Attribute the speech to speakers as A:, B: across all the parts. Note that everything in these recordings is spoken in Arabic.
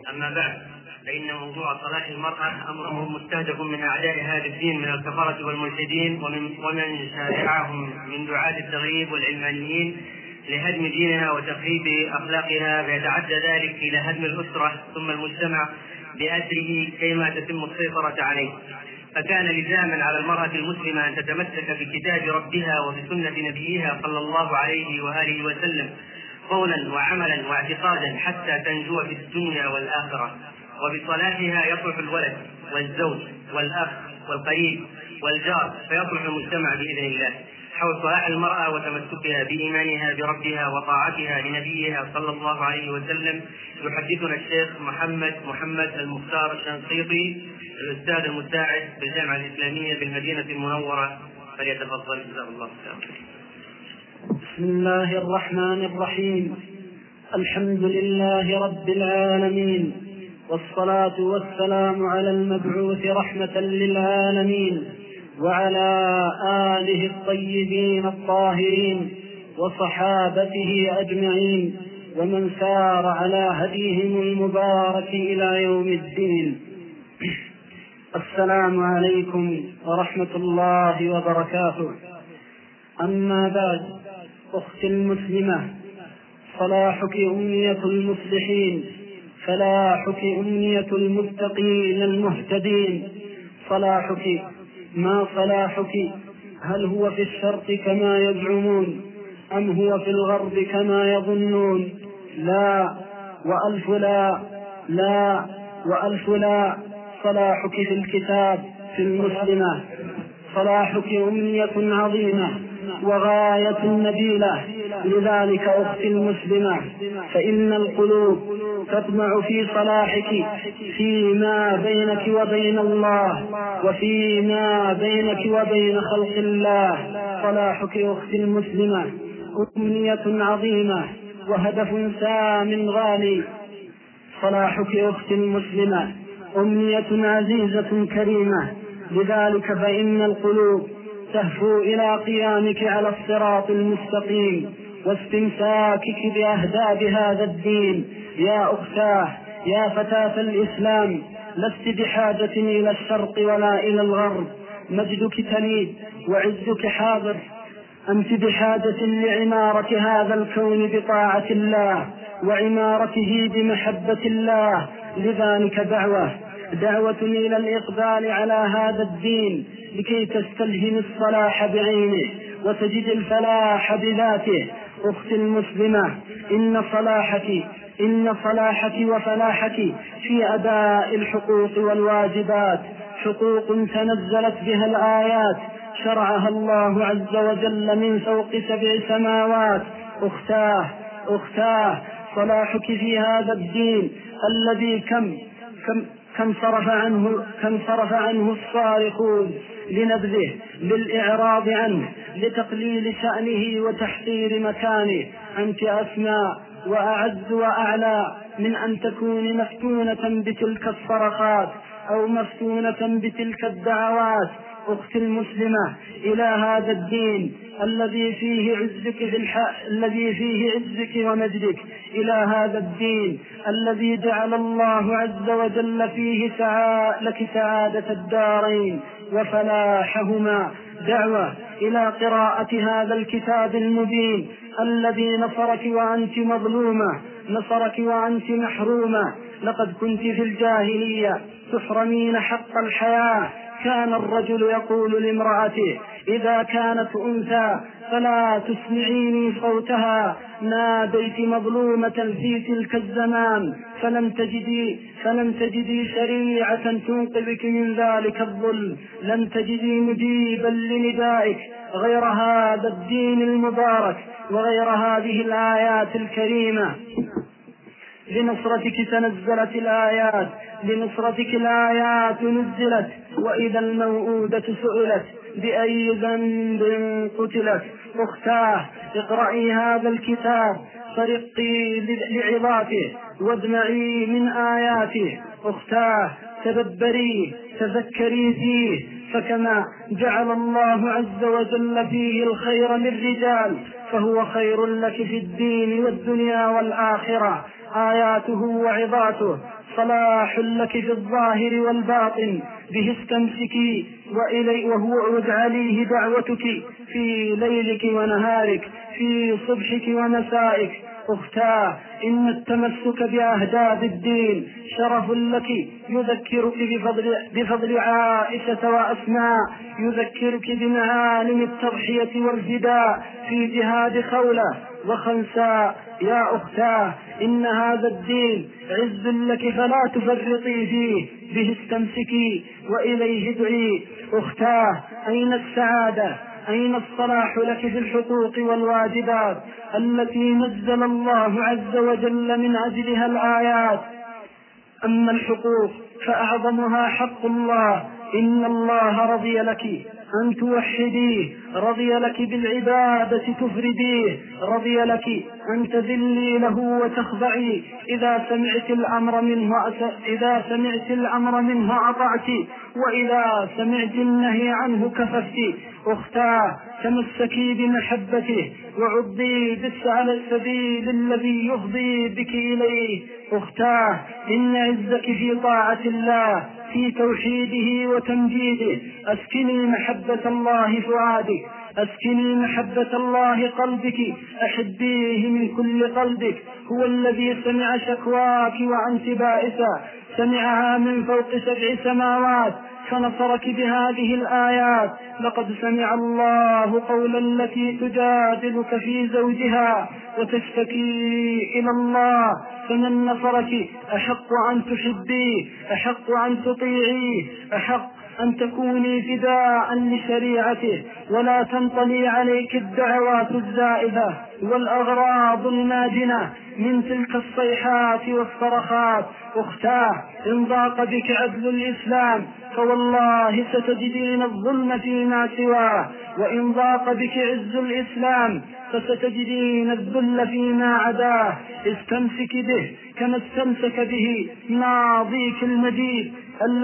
A: أما بعد، فإن موضوع صلاح المرأة أمر مستهدف من أعداء هذا الدين من الكفرة والملحدين ومن شارعهم من دعاة التغييب والعلمانيين لهدم دينها وتخريب أخلاقها، فيتعدى ذلك إلى هدم الأسرة ثم المجتمع بأسره كيما تتم السيطرة عليه. فكان لزاما على المرأة المسلمة أن تتمسك بكتاب ربها وبسنة نبيها صلى الله عليه وآله وسلم قولا وعملا واعتقادا حتى تنجو في الدنيا والآخرة. وبصلاحها يصلح الولد والزوج والأخ والقريب والجار، فيصلح المجتمع بإذن الله. حول صلاح المرأة وتمسكها بإيمانها بربها وطاعتها لنبيها صلى الله عليه وسلم يحدثنا الشيخ محمد المختار الشنقيطي، الأستاذ المساعد بالجامعة الإسلامية بالمدينة المنورة، فليتفضل جزاه الله خيرا.
B: بسم الله الرحمن الرحيم. الحمد لله رب العالمين، والصلاة والسلام على المبعوث رحمة للعالمين وعلى آله الطيبين الطاهرين وصحابته أجمعين ومن سار على هديهم المبارك إلى يوم الدين. السلام عليكم ورحمة الله وبركاته. أما بعد، أختي المسلمة، صلاحك أمنية المصلحين، فلاحك أمنية المتقين المهتدين. صلاحك ما صلاحك، هل هو في الشرق كما يزعمون أم هو في الغرب كما يظنون؟ لا وألف لا، لا وألف لا. صلاحك في الكتاب في المسلمة. صلاحك أمنية عظيمة وغاية نبيلة. لذلك أختي المسلمة، فإن القلوب تطمع في صلاحك فيما بينك وبين الله وفيما بينك وبين خلق الله. صلاحك أختي المسلمة أمنية عظيمة وهدف سام غالي. صلاحك أختي المسلمة أمنية عزيزة كريمة. لذلك فإن القلوب تهفو إلى قيامك على الصراط المستقيم واستمساكك بأهداب هذا الدين. يا أختاه، يا فتاة الإسلام، لست بحاجة إلى الشرق ولا إلى الغرب. مجدك تليد وعزك حاضر. أنت بحاجة لعمارة هذا الكون بطاعة الله وعمارته بمحبة الله. لذلك دعوة إلى الإقبال على هذا الدين لكي تستلهم الصلاح بعينه وتجد الفلاح بذاته. أختي المسلمة، إن صلاحك وفلاحك في أداء الحقوق والواجبات. حقوق تنزلت بها الآيات شرعها الله عز وجل من فوق 7 سماوات. أختاه، صلاحك في هذا الدين الذي كم صرف عنه الصارخون لنبذه، للإعراض عنه، لتقليل شأنه وتحقير مكانه. أنت أسمى وأعز وأعلى من أن تكون مفتونة بتلك الصرخات أو مفتونة بتلك الدعوات. أختي المسلمة، إلى هذا الدين الذي فيه عزك ومجدك، إلى هذا الدين الذي جعل الله عز وجل فيه لك سعادة الدارين وفلاحهما. دعوة إلى قراءة هذا الكتاب المبين الذي نصرك وأنت مظلومة، نصرك وأنت محرومة. لقد كنت في الجاهلية تحرمين حق الحياة. كان الرجل يقول لامرأته إذا كانت أنثى فلا تسمعيني صوتها. ناديت مظلومة في تلك الزمان فلم تجدي شريعة تنقذك من ذلك الظلم. لن تجدي مجيبا لندائك غير هذا الدين المبارك وغير هذه الآيات الكريمة. لنصرتك تنزلت الآيات، لنصرتك الآيات نزلت. وإذا الموءودة سئلت بأي ذنب قتلت. أختاه، اقرأي هذا الكتاب، فرقي لعظاته وادمعي من آياته. أختاه، تذكري فيه، فكما جعل الله عز وجل فيه الخير للرجال فهو خير لك في الدين والدنيا والآخرة. آياته وعظاته صلاح لك في الظاهر والباطن به استمسكي واجعليه دعوتك في ليلك ونهارك، في صبحك ومسائك. أختاه، إن التمسك بأهداف الدين شرف لك، يذكرك بفضل عائشة وأسماء، يذكرك بمعالم التضحية والفداء في جهاد خولة وخنساء. يا أختاه، إن هذا الدين عز لك فلا تفرطي فيه، به استمسكي وإليه ادعي. أختاه، أين السعادة؟ أين الصلاح لك في الحقوق والواجبات التي نزل الله عز وجل من أجلها الآيات؟ أما الحقوق فأعظمها حق الله. إن الله رضي لك أن توحديه، رضي لك بالعبادة تفرديه، رضي لك أن تذلي له وتخضعي. إذا سمعت الأمر منه أطعت، وإذا سمعت النهي عنه كففت. أختاه، تمسكي بمحبته وعضي على السبيل الذي يفضي بك إليه. أختاه، إن عزك في طاعة الله، في توحيده وتمجيده. أسكني محبة الله فؤادك، أسكني محبة الله قلبك، أحبيه من كل قلبك. هو الذي سمع شكواك وأنت بائسة، سمعها من فوق 7 سماوات، فنصرك بهذه الآيات. لقد سمع الله قول التي تجادلك في زوجها وتشتكي إلى الله، فمن نصرك أحق أن تحبيه، أحق أن تطيعيه، أحق أن تكوني فداء لشريعته، ولا تنطلي عليك الدعوات الزائفة والأغراض الناجنة من تلك الصيحات والصرخات. أختاه، إن ضاق بك عدل الإسلام فوالله ستجدين الظلم فيما سواه، وإن ضاق بك عز الإسلام فستجدين الذل فيما عداه. استمسك به كما استمسك به ماضيك المجيد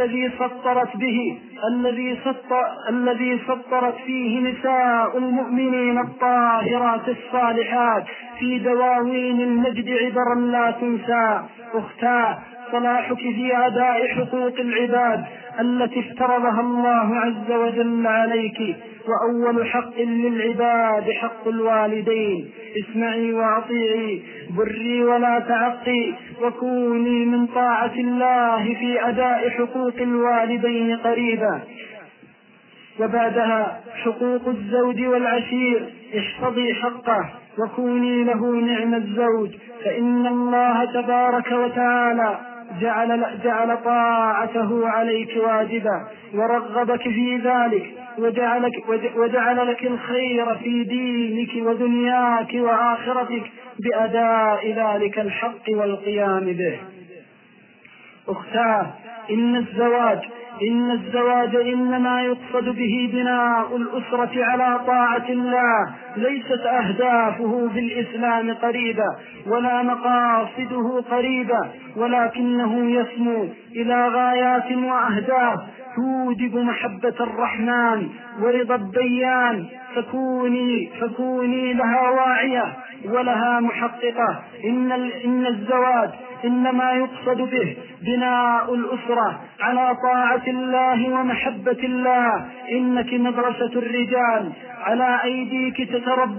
B: الذي سطرت فيه نساء المؤمنين الطاهرات الصالحات في دواوين المجد عبرا لا تنسى. أختاه، صلاحك في أداء حقوق العباد التي افترضها الله عز وجل عليك. وأول حق للعباد حق الوالدين. اسمعي وأطيعي، بري ولا تعقي، وكوني من طاعة الله في أداء حقوق الوالدين قريبا. وبعدها حقوق الزوج والعشير، احفظي حقه وكوني له نعم الزوج، فإن الله تبارك وتعالى جعل طاعته عليك واجبا، ورغبك في ذلك، وجعل لك الخير في دينك ودنياك وآخرتك بأداء ذلك الحق والقيام به. أختاه، إن الزواج إنما يقصد به بناء الأسرة على طاعة الله، ليست أهدافه في الإسلام قريبة ولا مقاصده قريبة، ولكنه يسمو إلى غايات وأهداف توجب محبة الرحمن ورضا الديان. فكوني لها واعية ولها محققة. إن الزواج إنما يقصد به بناء الأسرة على طاعة الله ومحبة الله. إنك مدرسة الرجال، على أيديك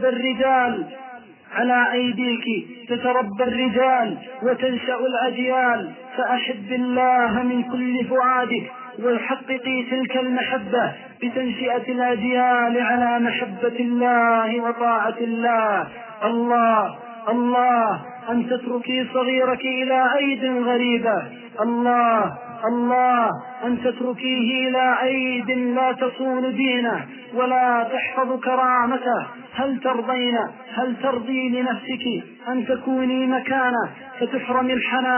B: تتربى الرجال وتنشأ الأجيال. فأحب الله من كل فؤادك، وحققي تلك المحبة بتنشئة الأجيال على محبة الله وطاعة الله. الله أن تتركي صغيرك إلى أيد غريبة، الله أن تتركيه إلى أيد لا تصون دينه ولا تحفظ كرامته. هل ترضي لنفسك أن تكوني مكانه فتحرم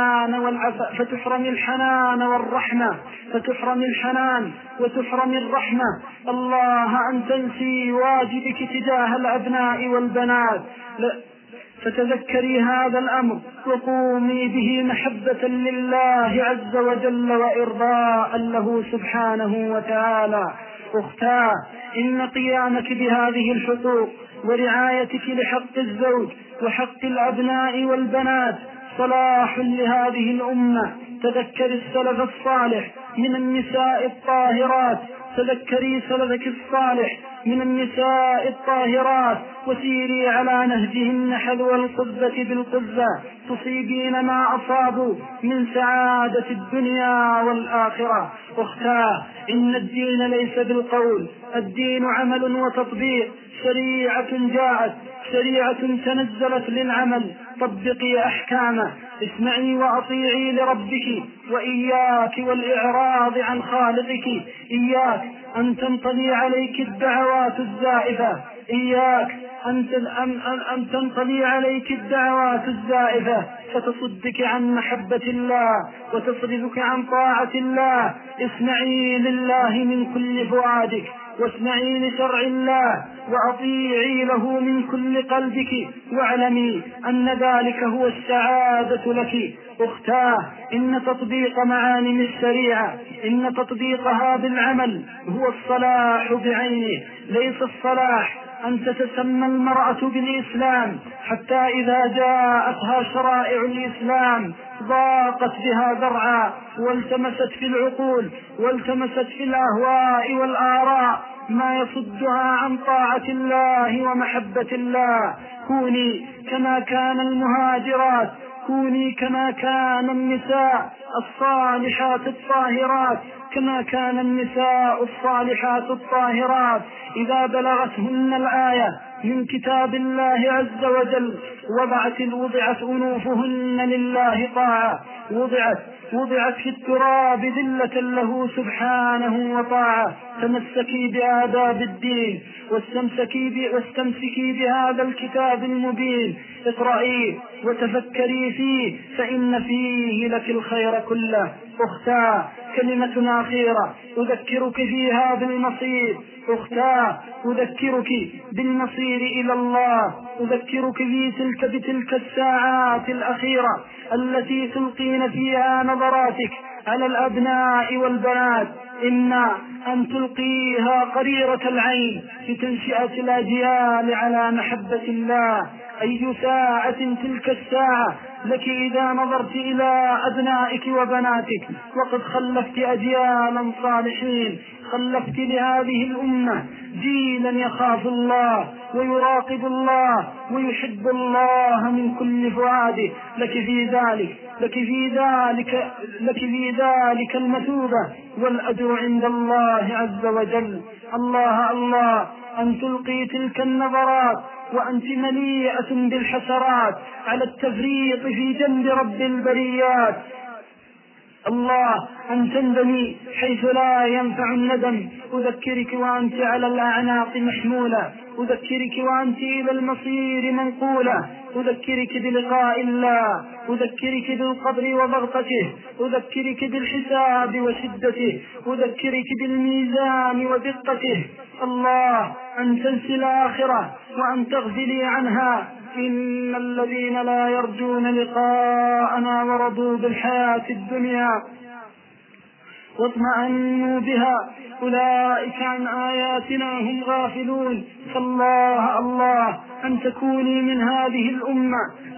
B: الحنان والرحمة، فتحرم الحنان وتحرم الرحمة؟ الله أن تنسي واجبك تجاه الأبناء والبنات. فتذكري هذا الأمر وقومي به محبة لله عز وجل وإرضاء له سبحانه وتعالى. أختاه، إن قيامك بهذه الحقوق ورعايتك لحق الزوج وحق الأبناء والبنات صلاح لهذه الأمة تذكر السلف الصالح من النساء الطاهرات، تذكري سلفك الصالح من النساء الطاهرات، وسيري على نهجهن حذو القذة بالقذة، تصيبين ما أصابوا من سعادة الدنيا والآخرة. أختاه، إن الدين ليس بالقول، الدين عمل وتطبيق. شريعة جاءت، شريعة تنزلت للعمل، طبقي أحكامه، اسمعي وأطيعي لربك، وإياك والإعراض عن خالقك. إياك أن تنطلي عليك الدعوات الزائفة، إياك أن تنطلي عليك الدعوات الزائفة فتصدك عن محبة الله وتصرفك عن طاعة الله. اسمعي لله من كل فؤادك، واسمعي لشرع الله، وأطيعي له من كل قلبك، واعلمي أن ذلك هو السعادة لك. أختاه، إن تطبيق معالم الشريعة، إن تطبيقها بالعمل هو الصلاح بعينه. ليس الصلاح أن تتسمى المرأة بالإسلام حتى إذا جاءتها شرائع الإسلام ضاقت بها ذرعا، والتمست في العقول، والتمست في الأهواء والآراء ما يصدها عن طاعة الله ومحبة الله. كوني كما كان المهاجرات، كوني كما كان النساء الصالحات الطاهرات، كما كان النساء الصالحات الطاهرات إذا بلغتهن الآية من كتاب الله عز وجل وضعت أنوفهن لله طاعة، وضعت في التراب ذلة له سبحانه وطاعة. تمسكي بآداب الدين، واستمسكي بهذا الكتاب المبين. اقرأيه وتفكري فيه، فإن فيه لك الخير كله. أختاه، كلمة أخيرة أذكرك فيها بالمصير. أختاه، أذكرك بالمصير إلى الله، أذكرك بتلك الساعات الأخيرة التي تلقين فيها نظراتك على الأبناء والبنات. إما أن تلقيها قريرة العين لتنشئة الأجيال على محبة الله. أي ساعة تلك الساعة لك إذا نظرت إلى أبنائك وبناتك وقد خلفت أجيالا صالحين، خلفت لهذه الأمة جيلا يخاف الله ويراقب الله ويحب الله من كل فؤاده. لك في ذلك المثوبة والأجر عند الله عز وجل. الله أن تلقي تلك النظرات وأنت مليئة بالحسرات على التفريط في جنب رب البريات. الله أن تندمي حيث لا ينفع الندم. أذكرك وأنت على الأعناق محمولة، أذكرك وأنت إلى المصير منقولة، أذكرك بلقاء الله، أذكرك بالقبر وضغطته، أذكرك بالحساب وشدته، أذكرك بالميزان ودقته. الله أن تنسي الآخرة وأن تغفلي عنها. إن الذين لا يرجون لقاءنا ورضوا بالحياة الدنيا واطمأنوا بها أولئك عن آياتنا هم غافلون. فالله أن تكوني من هذه الأمة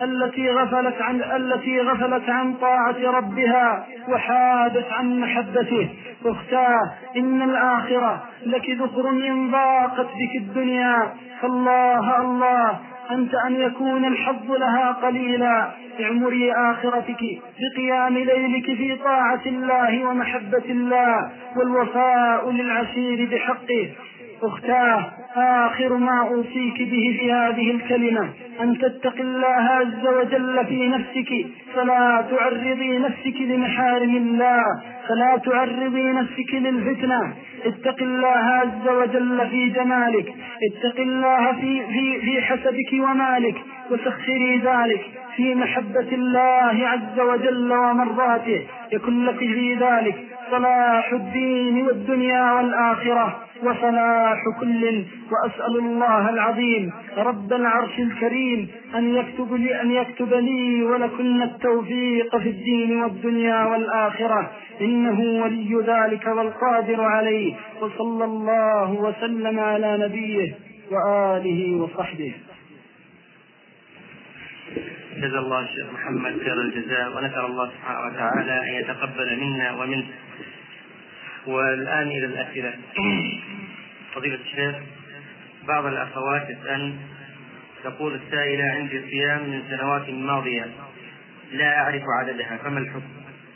B: التي غفلت عن طاعة ربها وحادت عن محبته. أختاه، إن الآخرة لك ذخر إن ضاقت بك الدنيا. فالله أنت أن يكون الحظ لها قليلا. اعمري آخرتك بقيام ليلك في طاعة الله ومحبة الله والوفاء للعشير بحقه. أختاه، آخر ما أوصيك به في هذه الكلمة أن تتق الله عز وجل في نفسك، فلا تعرضي نفسك لمحارم الله، فلا تعرضي نفسك للفتنة. اتق الله عز وجل في جمالك، اتق الله في حسبك ومالك، وسخري ذلك في محبة الله عز وجل ومرضاته. يكن لك في ذلك صلاح الدين والدنيا والآخرة وصلاح كل. وأسأل الله العظيم رب العرش الكريم أن يكتب لي ولكن التوفيق في الدين والدنيا والآخرة، إنه ولي ذلك والقادر عليه. وصلى الله وسلم على نبيه وآله وصحبه.
A: جزا الله الشيخ محمد خير الجزاء، ونسأل الله سبحانه وتعالى أن يتقبل منا ومنه. والآن إلى الأسئلة. فضيلة الشيخ، بعض الأخوات تسأل، تقول السائلة: عندي صيام من سنوات ماضية لا أعرف عددها، فما الحكم؟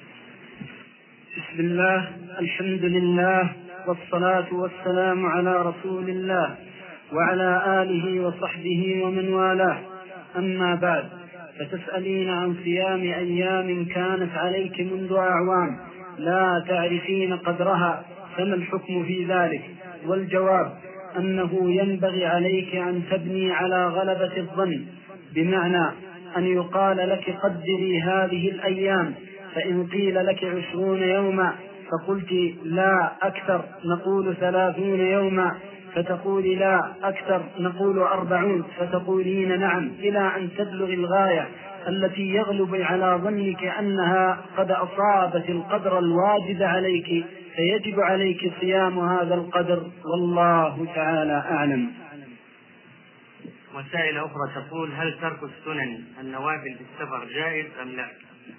B: بسم الله، الحمد لله، والصلاة والسلام على رسول الله وعلى آله وصحبه ومن والاه. أما بعد، فتسألين عن صيام أيام كانت عليك منذ أعوام لا تعرفين قدرها، فما الحكم في ذلك؟ والجواب أنه ينبغي عليك أن تبني على غلبة الظن، بمعنى أن يقال لك قدري هذه الأيام، فإن قيل لك 20 يوما فقلت لا أكثر، نقول 30 يوما، فتقولي لا أكثر، نقول 40، فتقولين نعم، إلى أن تبلغ الغاية التي يغلب على ظنك أنها قد أصابت القدر الواجب عليك، فيجب عليك صيام هذا القدر، والله تعالى أعلم.
A: وسائل أخرى تقول: هل ترك السنن النوافل في السفر جائز أم لا؟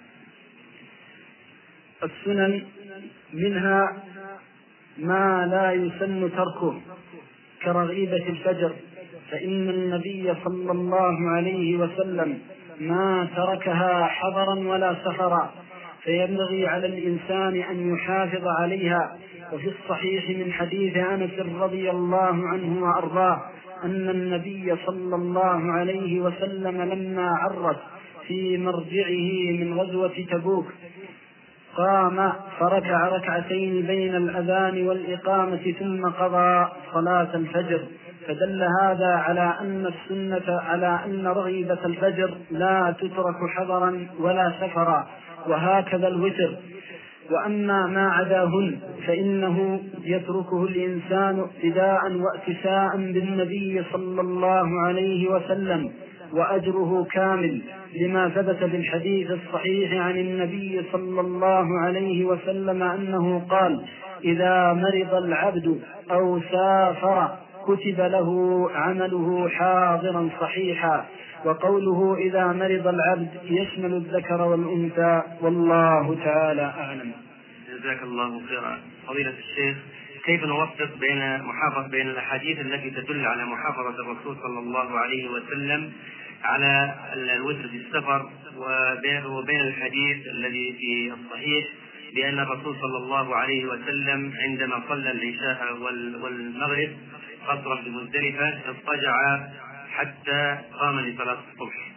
B: السنن منها ما لا يسن تركه كرغيبة الفجر، فإن النبي صلى الله عليه وسلم ما تركها حضرا ولا سفرا، فينبغي على الإنسان أن يحافظ عليها. وفي الصحيح من حديث أنس رضي الله عنه وأرضاه أن النبي صلى الله عليه وسلم لما عرس في مرجعه من غزوة تبوك قام فركع ركعتين بين الأذان والإقامة ثم قضى صلاة الفجر، فدل هذا على أن السنة على أن رغيبة الفجر لا تترك حضرا ولا سفرا، وهكذا الوتر. وأما ما عداهن فإنه يتركه الإنسان ابتداء واتساء بالنبي صلى الله عليه وسلم، وأجره كامل، لما ثبت بالحديث الصحيح عن النبي صلى الله عليه وسلم أنه قال: إذا مرض العبد أو سافر كتب له عمله حاضرا صحيحا. وقوله إذا مرض العبد يشمل الذكر والأنثى، والله تعالى أعلم.
A: جزاك الله خيرا. فضيلة الشيخ، كيف نوفق بين الأحاديث التي تدل على محافظة الرسول صلى الله عليه وسلم على الوتر في السفر وبين الحديث الذي في الصحيح بأن الرسول صلى الله عليه وسلم عندما صلى العشاء والمغرب قصرا بمزدلفة اضطجع حتى قام لصلاة الصبح؟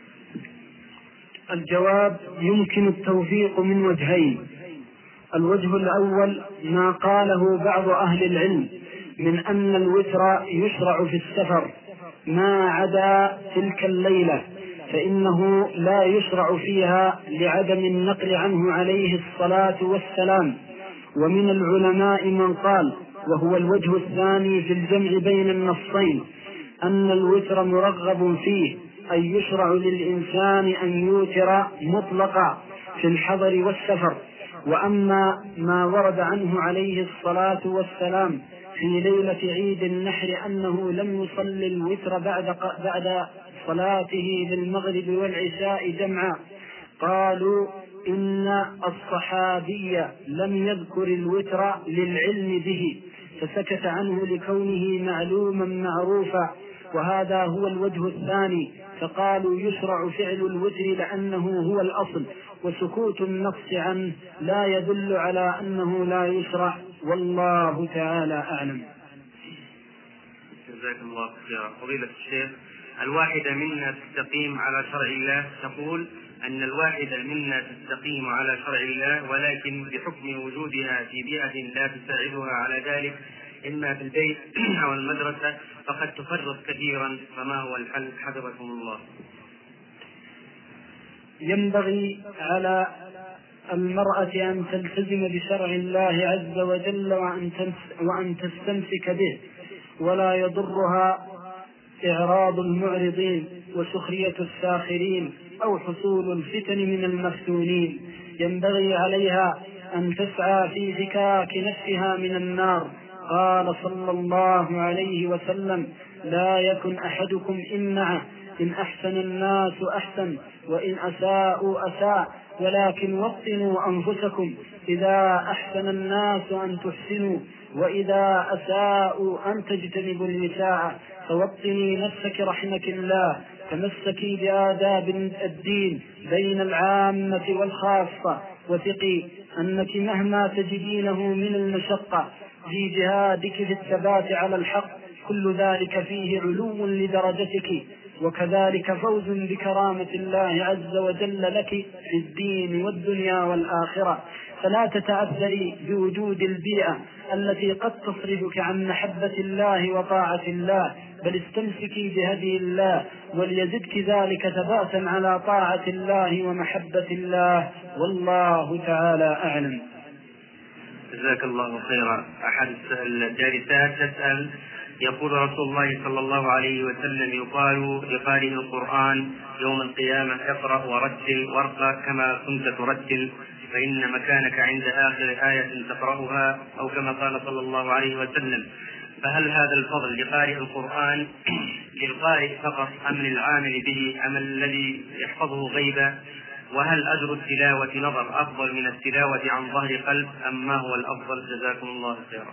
B: الجواب: يمكن التوفيق من وجهين. الوجه الأول ما قاله بعض أهل العلم من أن الوتر يشرع في السفر ما عدا تلك الليلة، فإنه لا يشرع فيها لعدم النقل عنه عليه الصلاة والسلام. ومن العلماء من قال، وهو الوجه الثاني في الجمع بين النصين، أن الوتر مرغب فيه، أن يشرع للإنسان أن يوتر مطلقا في الحضر والسفر. وأما ما ورد عنه عليه الصلاة والسلام في ليلة عيد النحر أنه لم يصلي الوتر بعد صلاته للمغرب والعشاء جمعا، قالوا إن الصحابي لم يذكر الوتر للعلم به فسكت عنه لكونه معلوما معروفا، وهذا هو الوجه الثاني، فقالوا يشرع فعل الوتر لأنه هو الأصل، وسكوت النص عنه لا يدل على أنه لا يشرع، والله تعالى أعلم.
A: جزاك الله خيرا. فضيلة الشيخ، الواحدة منا تستقيم على شرع الله، تقول أن الواحدة منا تستقيم على شرع الله، ولكن بحكم وجودها في بيئة لا تساعدها على ذلك إما في البيت أو المدرسة فقد تفرط كثيرا، فما هو الحل حفظكم الله؟
B: ينبغي على المرأة أن تلتزم بشرع الله عز وجل وأن تستمسك به، ولا يضرها إعراض المعرضين وسخرية الساخرين أو حصول الفتن من المفتونين. ينبغي عليها أن تسعى في فكاك نفسها من النار. قال صلى الله عليه وسلم: لا يكن أحدكم إمنع إن أحسن الناس أحسن وإن أساءوا أساء، ولكن وطنوا أنفسكم إذا أحسن الناس أن تحسنوا وإذا أساءوا أن تجتنبوا النساء. فوطني نفسك رحمك الله، تمسكي بآداب الدين بين العامة والخاصة، وثقي أنك مهما تجدينه من المشقة في جهادك في الثبات على الحق كل ذلك فيه علو لدرجتك، وكذلك فوز بكرامة الله عز وجل لك في الدين والدنيا والآخرة. فلا تتأثري بوجود البيئة التي قد تصرفك عن محبة الله وطاعة الله، بل استمسكي بهدي الله وليزدك ذلك ثباتا على طاعة الله ومحبة الله، والله تعالى أعلم.
A: جزاك الله خيرا. أحد الدارسات تسأل، يقول رسول الله صلى الله عليه وسلم: يقال لقارئ القرآن يوم القيامة: اقرأ ورتل وارقى كما كنت ترتل، فإن مكانك عند آخر آية تقرأها، أو كما قال صلى الله عليه وسلم. فهل هذا الفضل لقارئ القرآن للقارئ فقط أم للعامل به أم الذي يحفظه غيبا؟ وهل أجر التلاوة نظر أفضل من التلاوة عن ظهر قلب أم ما هو الأفضل؟ جزاكم الله خيرا.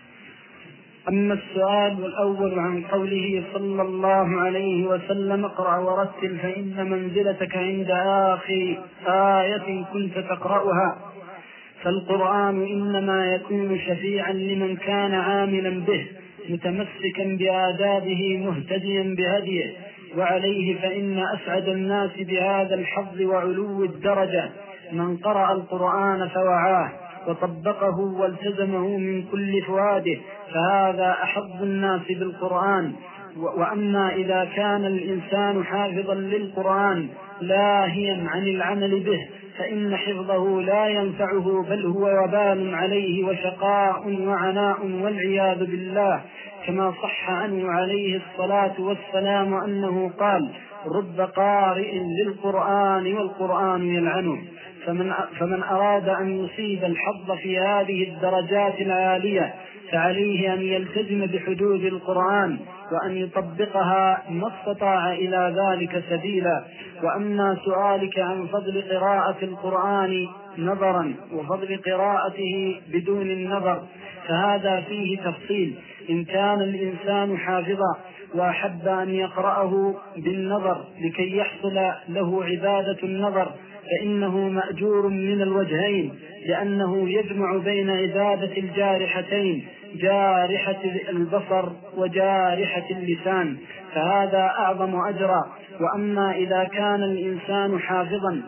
B: أما السؤال الأول عن قوله صلى الله عليه وسلم: اقرأ ورتل فإن منزلتك عند آخر آية كنت تقرأها، فالقرآن إنما يكون شفيعا لمن كان عاملا به متمسكا بآدابه مهتديا بهديه، وعليه فإن أسعد الناس بهذا الحظ وعلو الدرجة من قرأ القرآن فوعاه وطبقه والتزمه من كل فؤاده، فهذا أحظ الناس بالقرآن. وأما إذا كان الإنسان حافظا للقرآن لاهيا عن العمل به فإن حفظه لا ينفعه، بل هو وبال عليه وشقاء وعناء والعياذ بالله، كما صح عنه عليه الصلاة والسلام أنه قال: رب قارئ للقرآن والقرآن يلعنه. فمن أراد أن يصيب الحظ في هذه الدرجات العالية فعليه أن يلتزم بحدود القرآن وأن يطبقها ما استطاع إلى ذلك سبيلا. وأما سؤالك عن فضل قراءة القرآن نظرا وفضل قراءته بدون النظر فهذا فيه تفصيل. إن كان الإنسان حافظا وأحب أن يقرأه بالنظر لكي يحصل له عبادة النظر فإنه مأجور من الوجهين، لأنه يجمع بين عبادة الجارحتين، جارحة البصر وجارحة اللسان، فهذا أعظم أجرا. وأما إذا كان الإنسان حافظا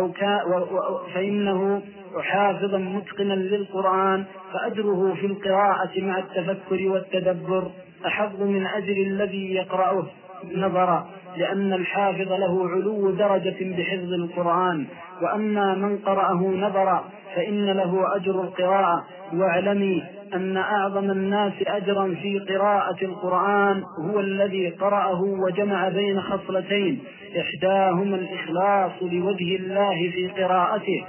B: فإنه حافظا متقنا للقرآن فأجره في القراءة مع التفكر والتدبر أحظ من أجر الذي يقرأه نظرا، لأن الحافظ له علو درجة بحفظ القرآن. وأما من قرأه نظرا فإن له أجر القراءة. واعلمي أن أعظم الناس أجرا في قراءة القرآن هو الذي قرأه وجمع بين خصلتين: إحداهما الإخلاص لوجه الله في قراءته،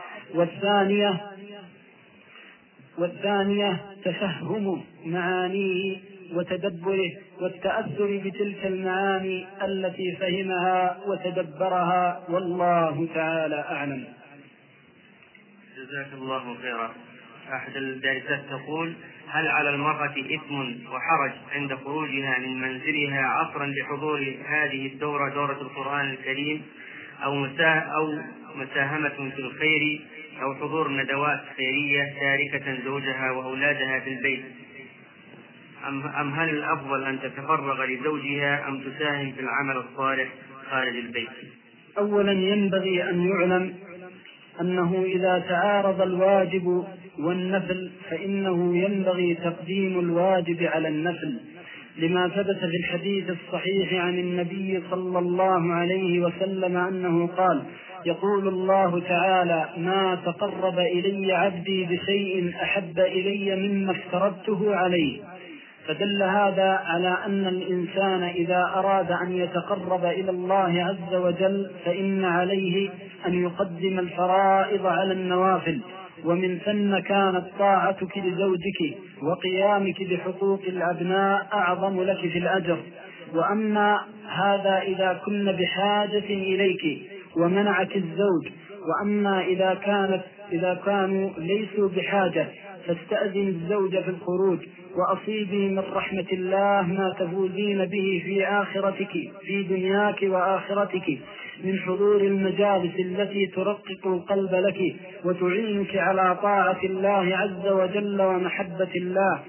B: والثانية تفهم معانيه وتدبره والتأثر بتلك المعاني التي فهمها وتدبرها، والله تعالى أعلم.
A: جزاك الله خيرا. أحد الدارسات تقول: هل على المرأة إثم وحرج عند خروجها من منزلها عصرا لحضور هذه الدورة، دورة القرآن الكريم، أو مساهمة في الخير، أو حضور ندوات خيرية تاركة زوجها وأولادها في البيت، أم هل الأفضل أن تتفرغ لزوجها أم تساهم في العمل الصالح خارج البيت؟
B: أولا ينبغي أن يعلم أنه إذا تعارض الواجب والنفل فإنه ينبغي تقديم الواجب على النفل، لما ثبت في الحديث الصحيح عن النبي صلى الله عليه وسلم أنه قال: يقول الله تعالى: ما تقرب إلي عبدي بشيء أحب إلي مما افترضته عليه. فدل هذا على أن الإنسان إذا أراد أن يتقرب إلى الله عز وجل فإن عليه أن يقدم الفرائض على النوافل، ومن ثم كانت طاعتك لزوجك وقيامك بحقوق الأبناء أعظم لك في الأجر، وأما هذا إذا كن بحاجة إليك ومنعك الزوج. وأما إذا كانوا ليسوا بحاجة فاستأذن الزوج في الخروج، وأصيبي من رحمة الله ما تفوزين به في آخرتك، في دنياك وآخرتك، من حضور المجالس التي ترقق القلب لك وتعينك على طاعة الله عز وجل ومحبة الله.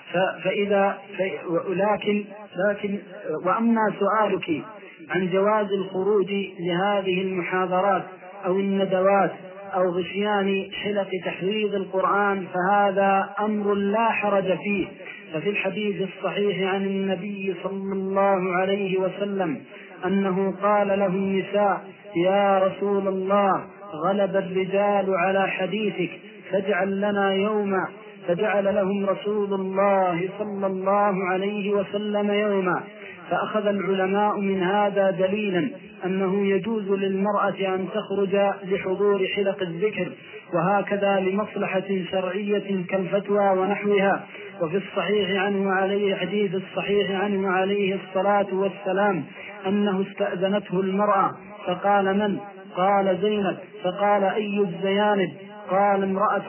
B: وأما سؤالك عن جواز الخروج لهذه المحاضرات أو الندوات أو غشيان حلق تحريض القرآن فهذا أمر لا حرج فيه. ففي الحديث الصحيح عن النبي صلى الله عليه وسلم أنه قال له النساء: يا رسول الله، غلب الرجال على حديثك فاجعل لنا يوما، فجعل لهم رسول الله صلى الله عليه وسلم يوما. فأخذ العلماء من هذا دليلا أنه يجوز للمرأة أن تخرج لحضور حلق الذكر، وهكذا لمصلحة شرعية كالفتوى ونحوها. وفي الصحيح عنه عليه حديث الصحيح عنه عليه الصلاة والسلام أنه استأذنته المرأة فقال: من؟ قال: زينب. فقال: أي الزيانب؟ قالت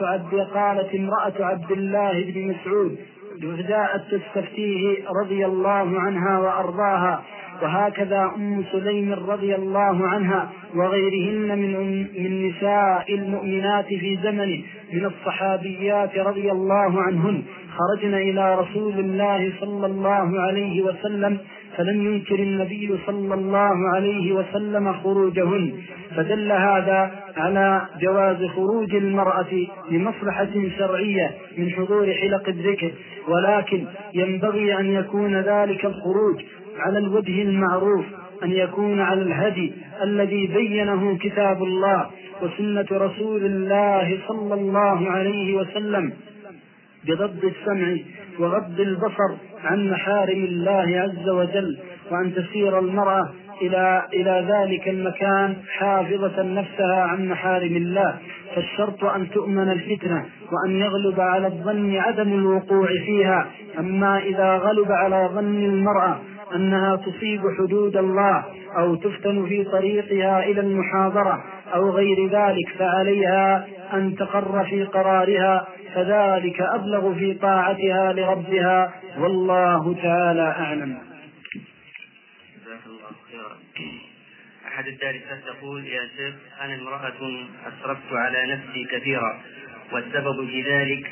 B: امرأة عبد الله بن مسعود، فجاءت تستفتيه رضي الله عنها وأرضاها. وهكذا أم سليم رضي الله عنها وغيرهن من نساء المؤمنات في زمنه من الصحابيات رضي الله عنهن خرجن إلى رسول الله صلى الله عليه وسلم، فلم ينكر النبي صلى الله عليه وسلم خروجهن. فدل هذا على جواز خروج المرأة لمصلحة شرعية من حضور حلق الذكر، ولكن ينبغي أن يكون ذلك الخروج على الوجه المعروف، أن يكون على الهدي الذي بينه كتاب الله وسنة رسول الله صلى الله عليه وسلم، بغض السمع وغض البصر عن محارم الله عز وجل، وأن تسير المرأة إلى ذلك المكان حافظة نفسها عن محارم الله. فالشرط أن تؤمن الفتنة وأن يغلب على الظن عدم الوقوع فيها. أما إذا غلب على ظن المرأة أنها تصيب حدود الله أو تفتن في طريقها إلى المحاضرة أو غير ذلك فعليها أن تقر في قرارها، فذلك أبلغ في طاعتها لربها، والله تعالى أعلم.
A: أحد الدارسات تقول: يا شيخ، أنا امرأة أسرفت على نفسي كثيرا، والسبب في ذلك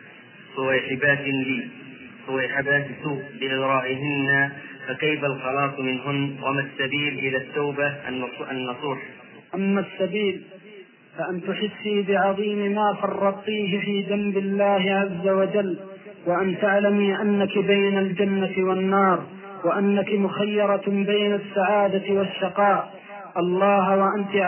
A: صويحبات سوء بإغرائهن، فكيف الخلاص منهن؟ وما السبيل إلى التوبة النصوح؟
B: أما السبيل فأن تحسي بعظيم ما فرطيه في ذنب الله عز وجل، وأن تعلمي أنك بين الجنة والنار، وأنك مخيرة بين السعادة والشقاء. الله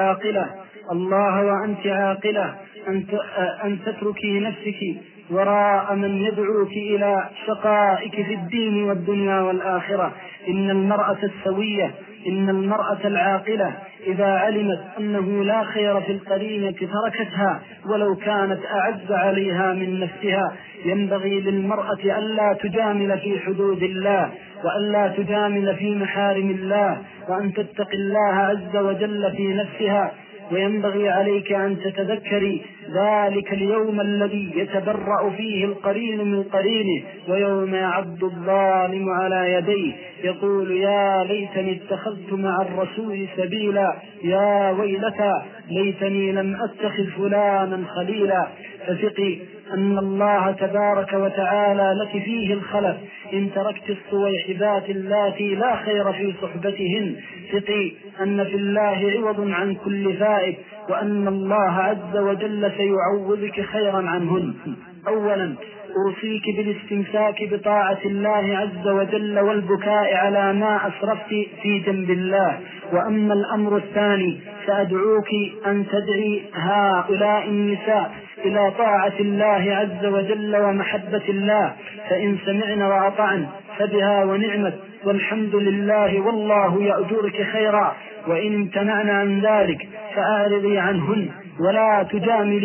B: وأنت عاقلة أن تتركي نفسك وراء من يدعوك إلى شقائك في الدين والدنيا والآخرة. إن المرأة السوية، إن المرأة العاقلة إذا علمت أنه لا خير في القرينة تركتها ولو كانت أعز عليها من نفسها. ينبغي للمرأة ألا تجامل في حدود الله، وألا تجامل في محارم الله، وأن تتقي الله عز وجل في نفسها. وينبغي عليك أن تتذكري ذلك اليوم الذي يتبرأ فيه القرين من قرينه، ويوم يعض الظالم على يديه يقول: يا ليتني اتخذت مع الرسول سبيلا، يا ويلتى ليتني لم أتخذ فلانا خليلا. فثقي أن الله تبارك وتعالى لك فيه الخلف إن تركت الصويحبات اللاتي لا خير في صحبتهن. ثقي أن في الله عوض عن كل فائد، وأن الله عز وجل سيعوضك خيرا عنهن. أولا أوصيك بالاستمساك بطاعة الله عز وجل والبكاء على ما أسرفت في جنب الله. وأما الأمر الثاني فأدعوك أن تدعي هؤلاء النساء إلى طاعة الله عز وجل ومحبة الله، فإن سمعن وأطعن فبها ونعمت، والحمد لله والله يأجرك خيرا. وإن امتنعن عن ذلك فأعرضي عنهن ولا تجاملي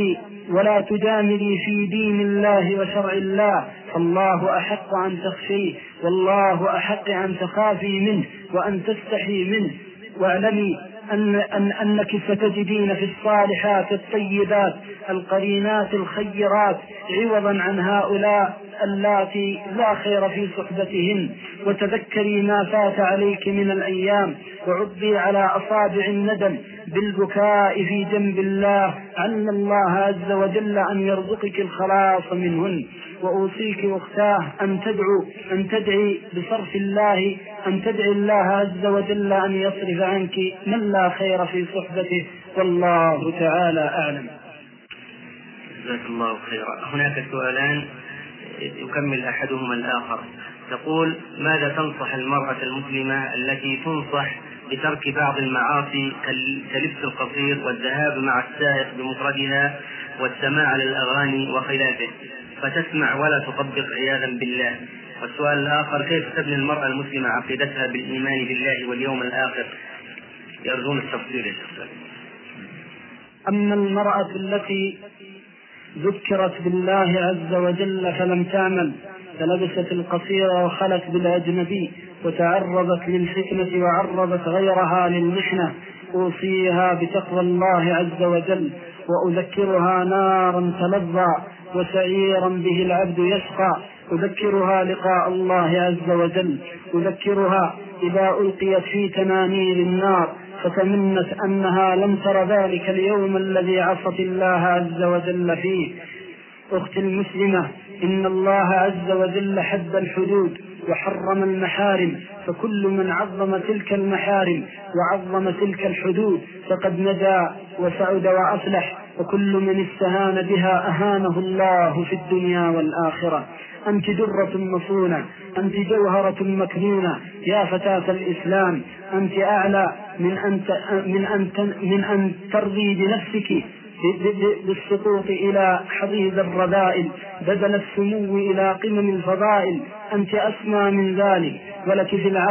B: ولا تجاملي في دين الله وشرع الله، فالله أحق أن تخشيه، والله أحق أن تخافي منه وأن تستحي منه. واعلمي أنك ستجدين في الصالحات الطيبات القرينات الخيرات عوضا عن هؤلاء اللاتي لا خير في صحبتهن. وتذكري ما فات عليك من الأيام، وعضي على أصابع الندم بالبكاء في جنب الله، عل الله عز وجل أن يرزقك الخلاص منهن. وأوصيك أختاه أن تدعي بصرف الله، أن تدعي الله عز وجل أن يصرف عنك من لا خير في صحبته، والله تعالى أعلم.
A: جزاك الله خيرا. هناك سؤالان يكمل أحدهما الآخر. تقول: ماذا تنصح المرأة المسلمة التي تنصح بترك بعض المعاصي كلبس القصير والذهاب مع السائق بمفردها والسماع للأغاني وخلافه، فتسمع ولا تطبق عياذا بالله؟ والسؤال الآخر: كيف تبني المرأة المسلمة عقيدتها بالإيمان بالله واليوم الآخر؟ يرجون التفصيل يا شيخ.
B: أما المرأة التي ذكرت بالله عز وجل فلم تعمل، فلبست القصيرة وخلت بالأجنبي وتعرضت للفتنة وعرضت غيرها للمحنة، أوصيها بتقوى الله عز وجل، وأذكرها نارا تلظى وسعيرا به العبد يشقى، أذكرها لقاء الله عز وجل، أذكرها إذا ألقيت في تنانير النار فتمنت أنها لم تر ذلك اليوم الذي عصت الله عز وجل فيه. أختي المسلمة، إن الله عز وجل حد الحدود وحرم المحارم، فكل من عظم تلك المحارم وعظم تلك الحدود فقد نجا وسعد وأفلح، وكل من استهان بها أهانه الله في الدنيا والآخرة. أنت درة مصونة، أنت جوهرة مكنونة يا فتاة الإسلام، أنت أعلى من أن ترضي بنفسك بالسقوط إلى حضيض الرذائل بدل السمو إلى قمم الفضائل. أنت أسمى من ذلك، ولك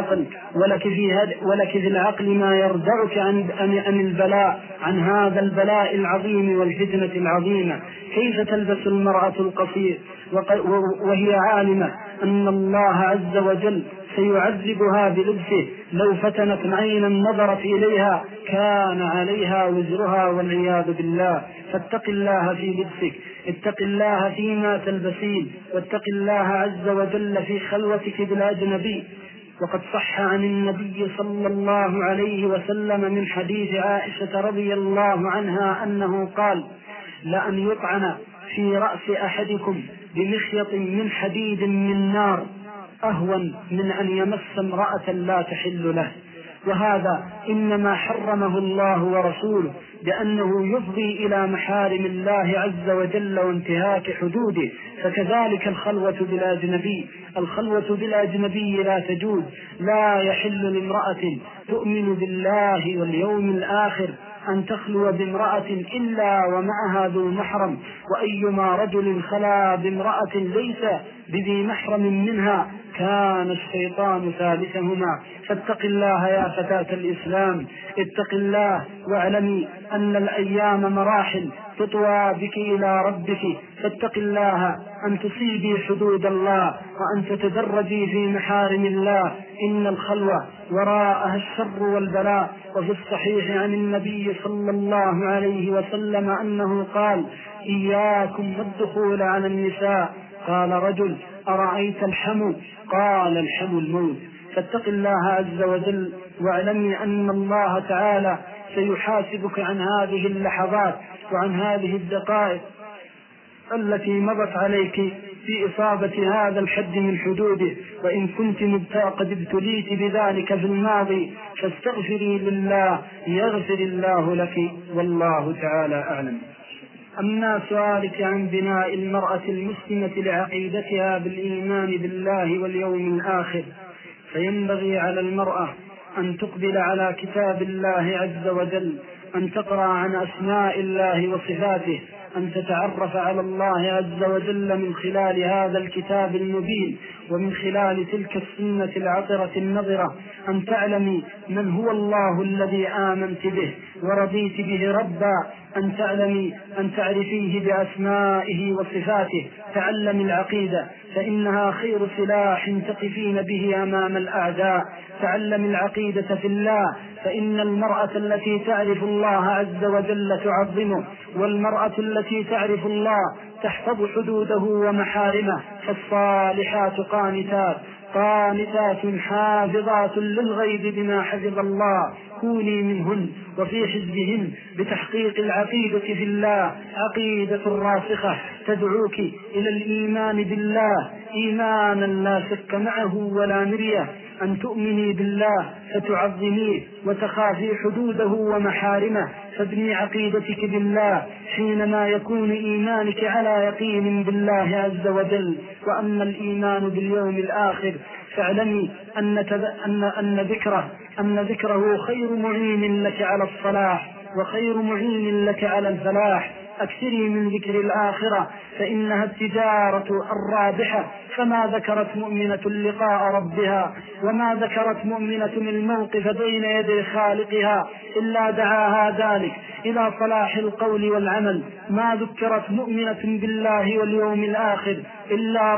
B: في العقل ما يردعك عن البلاء، عن هذا البلاء العظيم والفتنة العظيمة. كيف تلبس المرأة القصير وهي عالمة أن الله عز وجل سيعذبها بلبسه؟ لو فتنت عينا نظرت إليها كان عليها وزرها والعياذ بالله. فاتق الله في لبسك، اتق الله فيما تلبسين، واتق الله عز وجل في خلوتك بالأجنبي. وقد صح عن النبي صلى الله عليه وسلم من حديث عائشة رضي الله عنها أنه قال: لأن يطعن في رأس أحدكم بمخيط من حديد من نار أهون من أن يمس امرأة لا تحل له. وهذا إنما حرمه الله ورسوله لأنه يفضي إلى محارم الله عز وجل وانتهاك حدوده. فكذلك الخلوة بالأجنبي لا تجوز. لا يحل لامرأة تؤمن بالله واليوم الآخر أن تخلو بامرأة إلا ومعها ذو محرم، وأيما رجل خلا بامرأة ليس بذي محرم منها كان الشيطان ثالثهما. فاتق الله يا فتاة الإسلام، اتق الله واعلمي أن الأيام مراحل تطوى بك إلى ربك. فاتق الله أن تصيبي حدود الله وأن تتدرجي في محارم الله، إن الخلوة وراءها الشر والبلاء. وفي الصحيح عن النبي صلى الله عليه وسلم أنه قال: إياكم والدخول على النساء. قال رجل: أرأيت الحمو؟ قال: الحمو الموت. فاتق الله عز وجل واعلمي أن الله تعالى سيحاسبك عن هذه اللحظات وعن هذه الدقائق التي مضت عليك في إصابة هذا الحد من حدوده. وإن كنت قد ابتليت بذلك في الماضي فاستغفري لله يغفر الله لك، والله تعالى أعلم. أما سؤالك عن بناء المرأة المسلمة لعقيدتها بالإيمان بالله واليوم الآخر، فينبغي على المرأة أن تقبل على كتاب الله عز وجل، أن تقرأ عن أسماء الله وصفاته، أن تتعرف على الله عز وجل من خلال هذا الكتاب المبين ومن خلال تلك السنة العطرة النظرة، أن تعلمي من هو الله الذي آمنت به ورضيت به ربا، أن تعلمي أن تعرفيه بأسمائه وصفاته. تعلم العقيدة فإنها خير سلاح تقفين به أمام الأعداء. تعلم العقيدة في الله، فإن المرأة التي تعرف الله عز وجل تعظمه، والمرأة التي تعرف الله تحفظ حدوده ومحارمه. فالصالحات قانتات حافظات للغيب بما حفظ الله. كوني منهن وفي حزبهن بتحقيق العقيدة في الله، عقيدة راسخة تدعوك إلى الإيمان بالله إيمانا لا شك معه ولا مرية، أن تؤمني بالله فتعظميه وتخافي حدوده ومحارمه. فابني عقيدتك بالله حينما يكون إيمانك على يقين بالله عز وجل. وأما الإيمان باليوم الآخر فاعلمي أن ذكره خير معين لك على الصلاح وخير معين لك على الفلاح. أكثري من ذكر الآخرة فإنها التجارة الرابحة. فما ذكرت مؤمنة لقاء ربها وما ذكرت مؤمنة الموقف بين يدي خالقها إلا دعاها ذلك إلى صلاح القول والعمل. ما ذكرت مؤمنة بالله واليوم الآخر إلا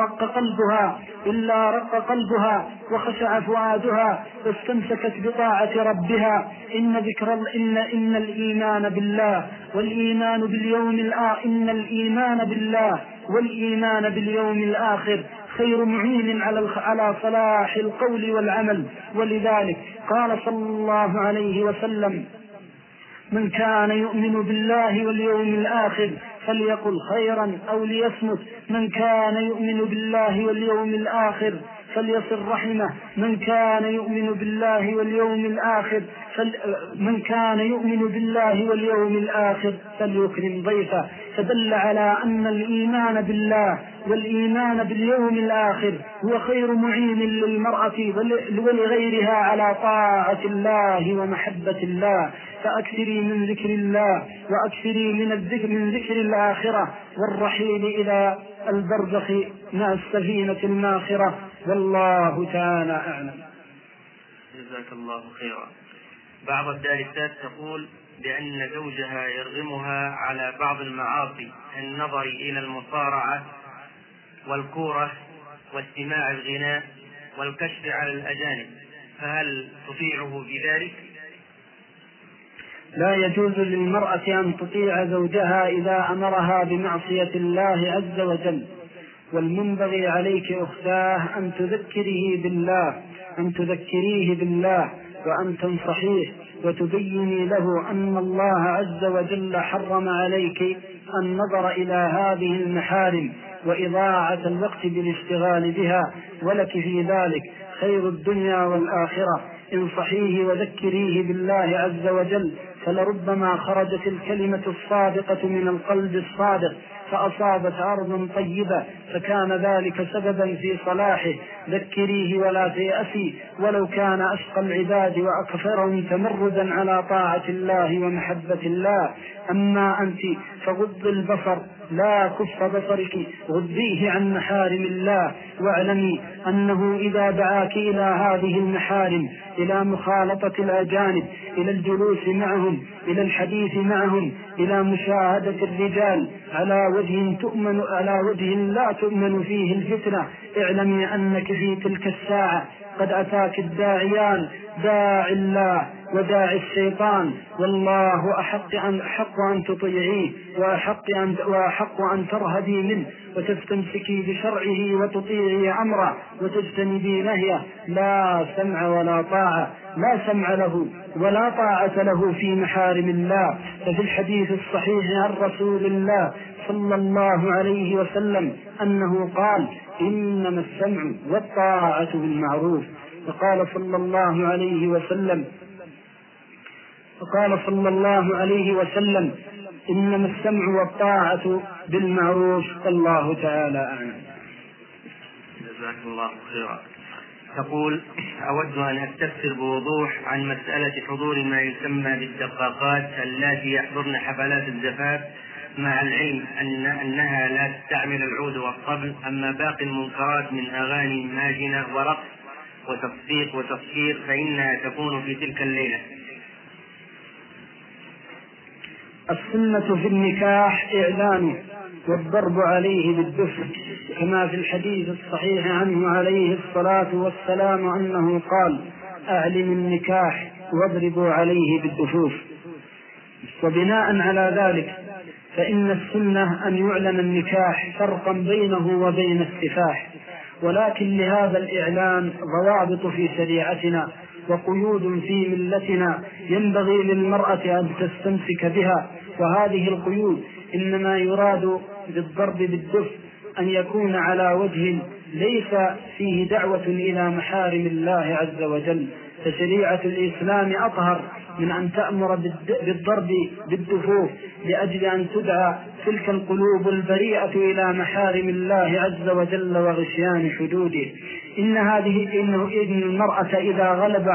B: رق قلبها وخشع فؤادها واستمسكت بطاعة ربها. إن الإيمان بالله والإيمان باليوم الآخر خير معين على صلاح القول والعمل. ولذلك قال صلى الله عليه وسلم: من كان يؤمن بالله واليوم الآخر فليقل خيرا أو ليصمت. من كان يؤمن بالله واليوم الآخر فليصل رحمه. من كان يؤمن بالله واليوم الآخر فليكرم ضيفه. فدل على أن الإيمان بالله والإيمان باليوم الآخر هو خير معين للمرأة ولغيرها على طاعة الله ومحبة الله. فأكثري من ذكر الله وأكثري من ذكر الآخرة والرحيل إلى البرزخ مع السفينة الماخرة. والله تعالى أعلم.
A: جزاك الله خيرا. بعض الدارسات تقول بأن زوجها يرغمها على بعض المعاصي النظر إلى المصارعة والكورة واستماع الغناء والكشف على الأجانب، فهل تطيعه بذلك؟
B: لا يجوز للمرأة أن تطيع زوجها إذا أمرها بمعصية الله عز وجل. والمنبغي عليك أختاه أن تذكريه بالله وأن تنصحيه وتبيني له أن الله عز وجل حرم عليك النظر إلى هذه المحارم وإضاعة الوقت بالاشتغال بها، ولك في ذلك خير الدنيا والآخرة. انصحيه وذكريه بالله عز وجل، فلربما خرجت الكلمة الصادقة من القلب الصادق فأصابت أرض طيبة فكان ذلك سببا في صلاحه. ذكريه ولا تيأسي ولو كان أشقى العباد وأكثرهم تمردا على طاعة الله ومحبة الله. أما أنت فغض البصر لا كف بصرك، غضيه عن محارم الله، واعلمي أنه إذا دعاك إلى هذه المحارم، إلى مخالطة الأجانب، إلى الجلوس معهم، إلى الحديث معهم، إلى مشاهدة الرجال على وجه لا تؤمن فيه الفتنة، اعلمي أنك في تلك الساعة قد أتاك الداعيان، داعي الله وداعي الشيطان، والله أحق أن تطيعيه وأحق أن ترهدي منه وتستمسكي بشرعه وتطيعي أمره وتجتنبي نهيه. لا سمع له ولا طاعة له في محارم الله. ففي الحديث الصحيح عن رسول الله صلى الله عليه وسلم أنه قال: إنما السمع والطاعة بالمعروف. فقال صلى الله عليه وسلم: إنما السمع والطاعة بالمعروف. الله تعالى أعلم.
A: جزاك الله خيرا. تقول: أود أن أستفسر بوضوح عن مسألة حضور ما يسمى بالدقاقات اللاتي يحضرن حفلات الزفاف مع العلم أنها لا تستعمل العود والطبل. أما باقي المنكرات من أغاني ماجنة ورقص وتصفيق وتصفير فإنها تكون في تلك الليلة.
B: السنة في النكاح إعلانه والضرب عليه بالدف، كما في الحديث الصحيح عنه عليه الصلاة والسلام أنه قال: أعلن النكاح واضربوا عليه بالدفوف. وبناء على ذلك فإن السنة أن يعلن النكاح فرقا بينه وبين السفاح، ولكن لهذا الإعلان ضوابط في شريعتنا وقيود في ملتنا ينبغي للمرأة أن تستمسك بها، وهذه القيود إنما يراد بالضرب بالدف أن يكون على وجه ليس فيه دعوة إلى محارم الله عز وجل، فشريعة الإسلام أطهر من أن تأمر بالضرب بالدفوف لأجل أن تدعى تلك القلوب البريئة إلى محارم الله عز وجل وغشيان حدوده. إن المرأة إذا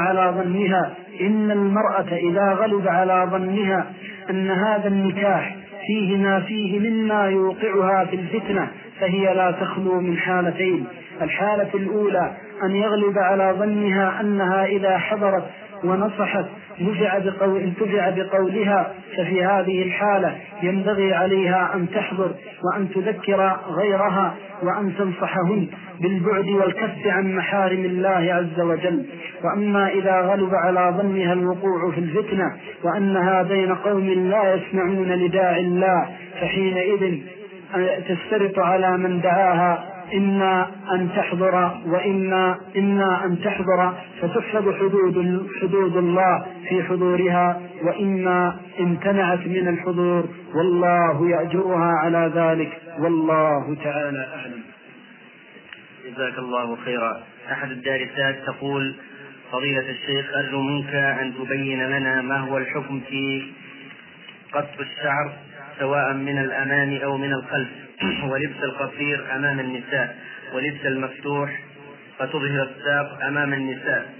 B: غلب على ظنها أن هذا النكاح فيه ما فيه مما يوقعها في الفتنة فهي لا تخلو من حالتين: الحالة الأولى أن يغلب على ظنها أنها إذا حضرت ونصحت انتفع بقولها، ففي هذه الحالة ينبغي عليها أن تحضر وأن تذكر غيرها وأن تنصحهن بالبعد والكف عن محارم الله عز وجل. وأما إذا غلب على ظنها الوقوع في الفتنة وأنها بين قوم لا يسمعون لداعي الله، فحينئذ تشترط على من دعاها إما أن تحضر إما أن تحضر فتحفظ حدود الله في حضورها، وإما امتنعت من الحضور والله يأجرها على ذلك، والله تعالى أعلم.
A: جزاك الله خيرا. أحد الدارسات تقول: فضيلة الشيخ، أرجو منك أن تبين لنا ما هو الحكم في قص الشعر سواء من الأمام أو من الخلف، ولبس القصير أمام النساء، ولبس المفتوح فتظهر الساق أمام النساء،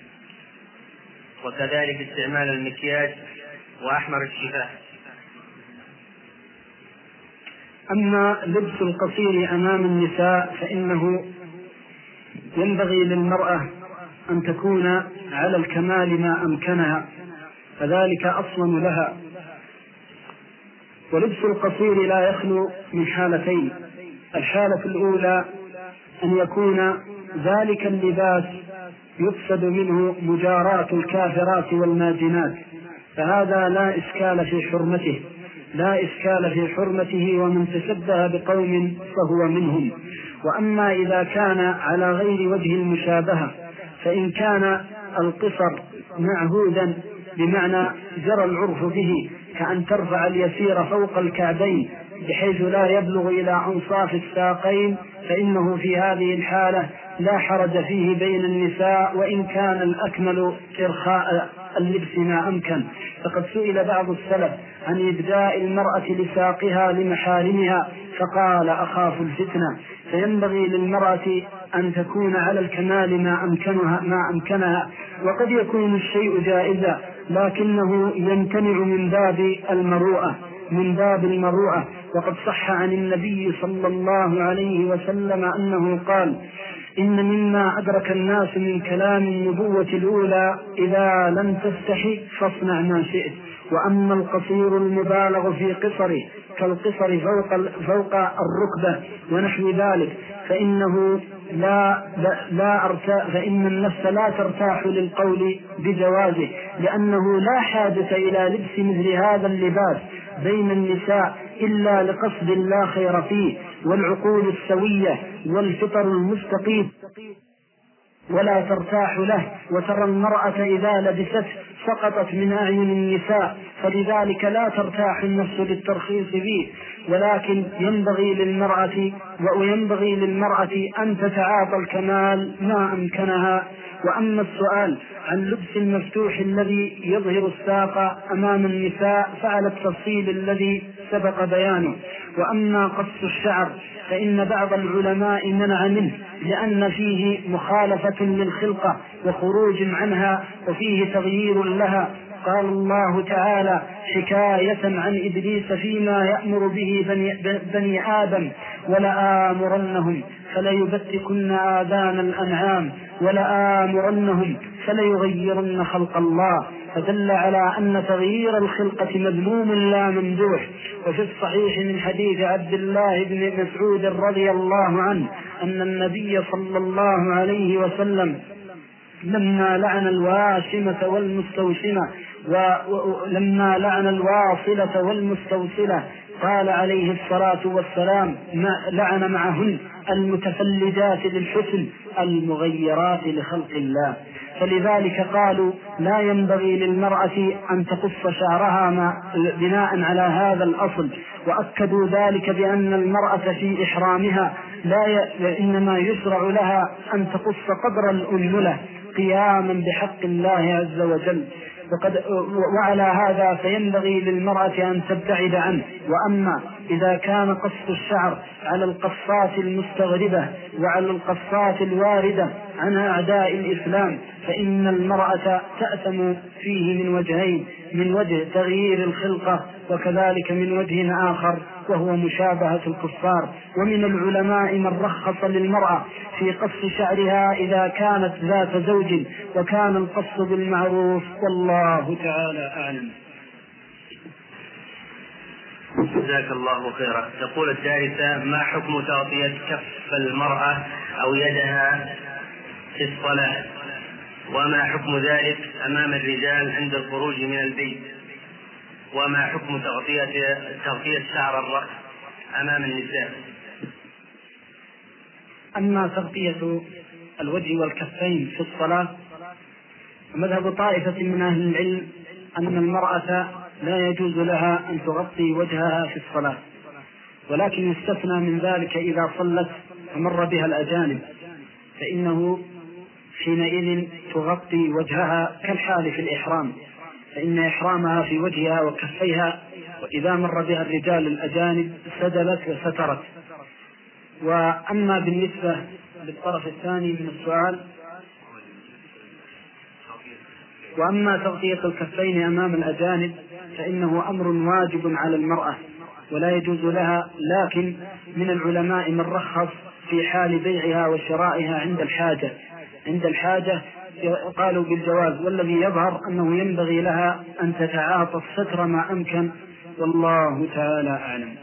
A: وكذلك استعمال المكياج وأحمر الشفاه.
B: أما لبس القصير أمام النساء فإنه ينبغي للمرأة أن تكون على الكمال ما أمكنها، فذلك أصلا لها. ولبس القصير لا يخلو من حالتين: الحالة الأولى أن يكون ذلك اللباس يقصد منه مجاراة الكافرات والماجنات، فهذا لا إشكال في حرمته ومن تشبه بقوم فهو منهم. وأما إذا كان على غير وجه المشابهة، فإن كان القصر معهودا بمعنى جرى العرف به، كأن ترفع اليسير فوق الكعبين بحيث لا يبلغ إلى أنصاف الساقين، فإنه في هذه الحالة لا حرج فيه بين النساء، وإن كان الأكمل إرخاء اللبس ما أمكن. فقد سئل بعض السلف عن إبداء المرأة لساقها لمحارمها فقال: أخاف الفتنة. فينبغي للمرأة أن تكون على الكمال ما أمكنها، وقد يكون الشيء جائزا لكنه يمتنع من باب المروءة. وقد صح عن النبي صلى الله عليه وسلم أنه قال: إن مما أدرك الناس من كلام النبوة الأولى: إذا لم تستحي فاصنع ما شئت. وأما القصير المبالغ في قصره كالقصر فوق الركبة ونحو ذلك فإن النفس لا ترتاح للقول بجوازه، لأنه لا حاجة إلى لبس مثل هذا اللباس بين النساء إلا لقصد لا خير فيه والعقول السوية والفطر المستقيم ولا ترتاح له. وترى المرأة إذا لبست سقطت من أعين النساء، فلذلك لا ترتاح النفس للترخيص به، ولكن ينبغي للمرأة أن تتعاطى الكمال ما أمكنها. وأما السؤال عن لبس المفتوح الذي يظهر الساق أمام النساء فعلى التفصيل الذي سبق بيانه. وأما قص الشعر فإن بعض العلماء منع منه لأن فيه مخالفة للخلقة وخروج عنها وفيه تغيير لها، قال الله تعالى حكاية عن إبليس فيما يأمر به بني آدم: ولآمرنهم فليبتكن آذان الأنعام ولآمرنهم فليغيرن خلق الله، فدل على أن تغيير الخلقة مذموم لا ممدوح. وفي الصحيح من حديث عبد الله بن مسعود رضي الله عنه أن النبي صلى الله عليه وسلم لما لعن الواشمة والمستوصلة قال عليه الصلاة والسلام: لعن معهن المتفلجات للحسن المغيرات لخلق الله. فلذلك قالوا لا ينبغي للمرأة أن تقص شعرها بناء على هذا الأصل، وأكدوا ذلك بأن المرأة في إحرامها إنما يشرع لها أن تقص قدر الأنملة قياما بحق الله عز وجل، وعلى هذا فينبغي للمرأة أن تبتعد عنه. وأما إذا كان قص الشعر على القصات المستغربة وعلى القصات الواردة عن أعداء الإسلام فإن المرأة تأثم فيه من وجهين: من وجه تغيير الخلقة، وكذلك من وجه آخر وهو مشابهة الكفار. ومن العلماء من رخص للمرأة في قص شعرها إذا كانت ذات زوج، وكان القص بالمعروف، والله تعالى أعلم.
A: جزاك الله خيرا. تقول الدارسة: ما حكم تغطية كف المرأة أو يدها في الصلاة؟ وما حكم ذلك أمام الرجال عند الخروج من البيت؟ وما حكم تغطية شعر الرأس أمام النساء؟
B: أما تغطية الوجه والكفين في الصلاة، مذهب طائفة من أهل العلم أن المرأة لا يجوز لها أن تغطي وجهها في الصلاة، ولكن يستثنى من ذلك إذا صلت ومر بها الأجانب، فإنه حينئذ تغطي وجهها كالحال في الإحرام، فإن إحرامها في وجهها وكفيها، وإذا مر بها الرجال الأجانب سدلت وسترت. وأما بالنسبة للطرف الثاني من السؤال، وأما تغطية الكفين أمام الأجانب فإنه أمر واجب على المرأة ولا يجوز لها، لكن من العلماء من رخص في حال بيعها وشرائها عند الحاجة قالوا بالجواز، والذي يظهر أنه ينبغي لها أن تتعاطى الستر ما أمكن، والله تعالى أعلم.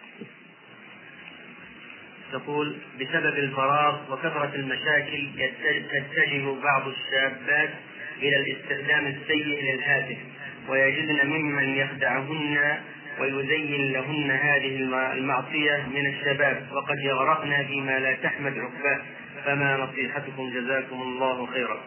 A: تقول: بسبب الفراغ وكثرة المشاكل تتجه بعض الشابات إلى الاستخدام السيء للهاتف، ويجدن ممن يخدعهن ويزين لهن هذه المعصية من الشباب، وقد يغرقن فيما لا تحمد عقباه، فما نصيحتكم جزاكم الله خيرا؟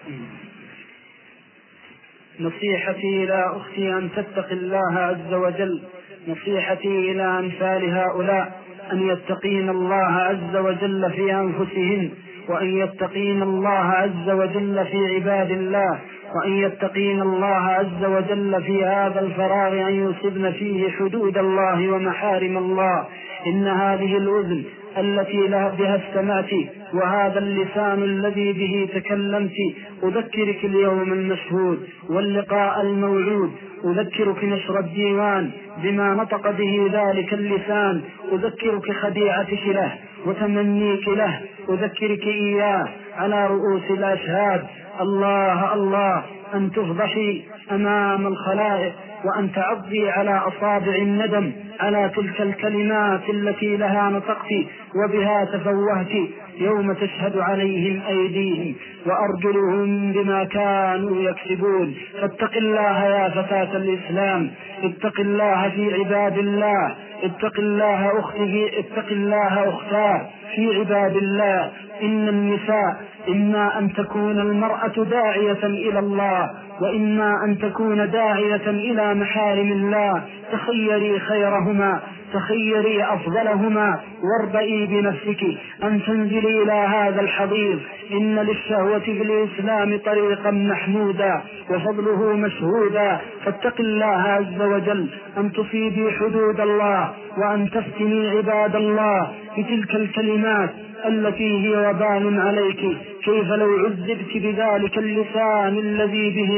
B: نصيحتي إلى أختي أن تتقي الله عز وجل، نصيحتي إلى أمثال هؤلاء أن يتقين الله عز وجل في أنفسهن، وأن يتقين الله عز وجل في عباد الله، وأن يتقين الله عز وجل في هذا الفراغ أن يصبن فيه حدود الله ومحارم الله. إن هذه الأذن التي بها استمعت وهذا اللسان الذي به تكلمت أذكرك اليوم المشهود واللقاء الموعود، أذكرك نشر الديوان بما نطق به ذلك اللسان، أذكرك خديعتك له وتمنيك له، أذكرك إياه على رؤوس الأشهاد. الله الله أن تفضحي أمام الخلائق، وأن تعضي على أصابع الندم على تلك الكلمات التي لها نطقت وبها تفوهت يوم تشهد عليهم أيديهم وأرجلهم بما كانوا يكسبون. فاتق الله يا فتاة الإسلام، اتق الله في عباد الله، اتق الله أختي، اتق الله أختاه في عباد الله. إن النساء إما أن تكون المرأة داعية إلى الله، وإما أن تكون داعية إلى محارم الله، تخيري خيرهما، تخيري أفضلهما، واربئي بنفسك أن تنزلي إلى هذا الحضيض. إن للشهوة في الإسلام طريقا محمودا وفضله مشهودا، فاتق الله عز وجل أن تصيبي حدود الله وأن تفتني عباد الله بتلك الكلمات التي هي وبال عليك. كيف لو عذبت بذلك اللسان الذي به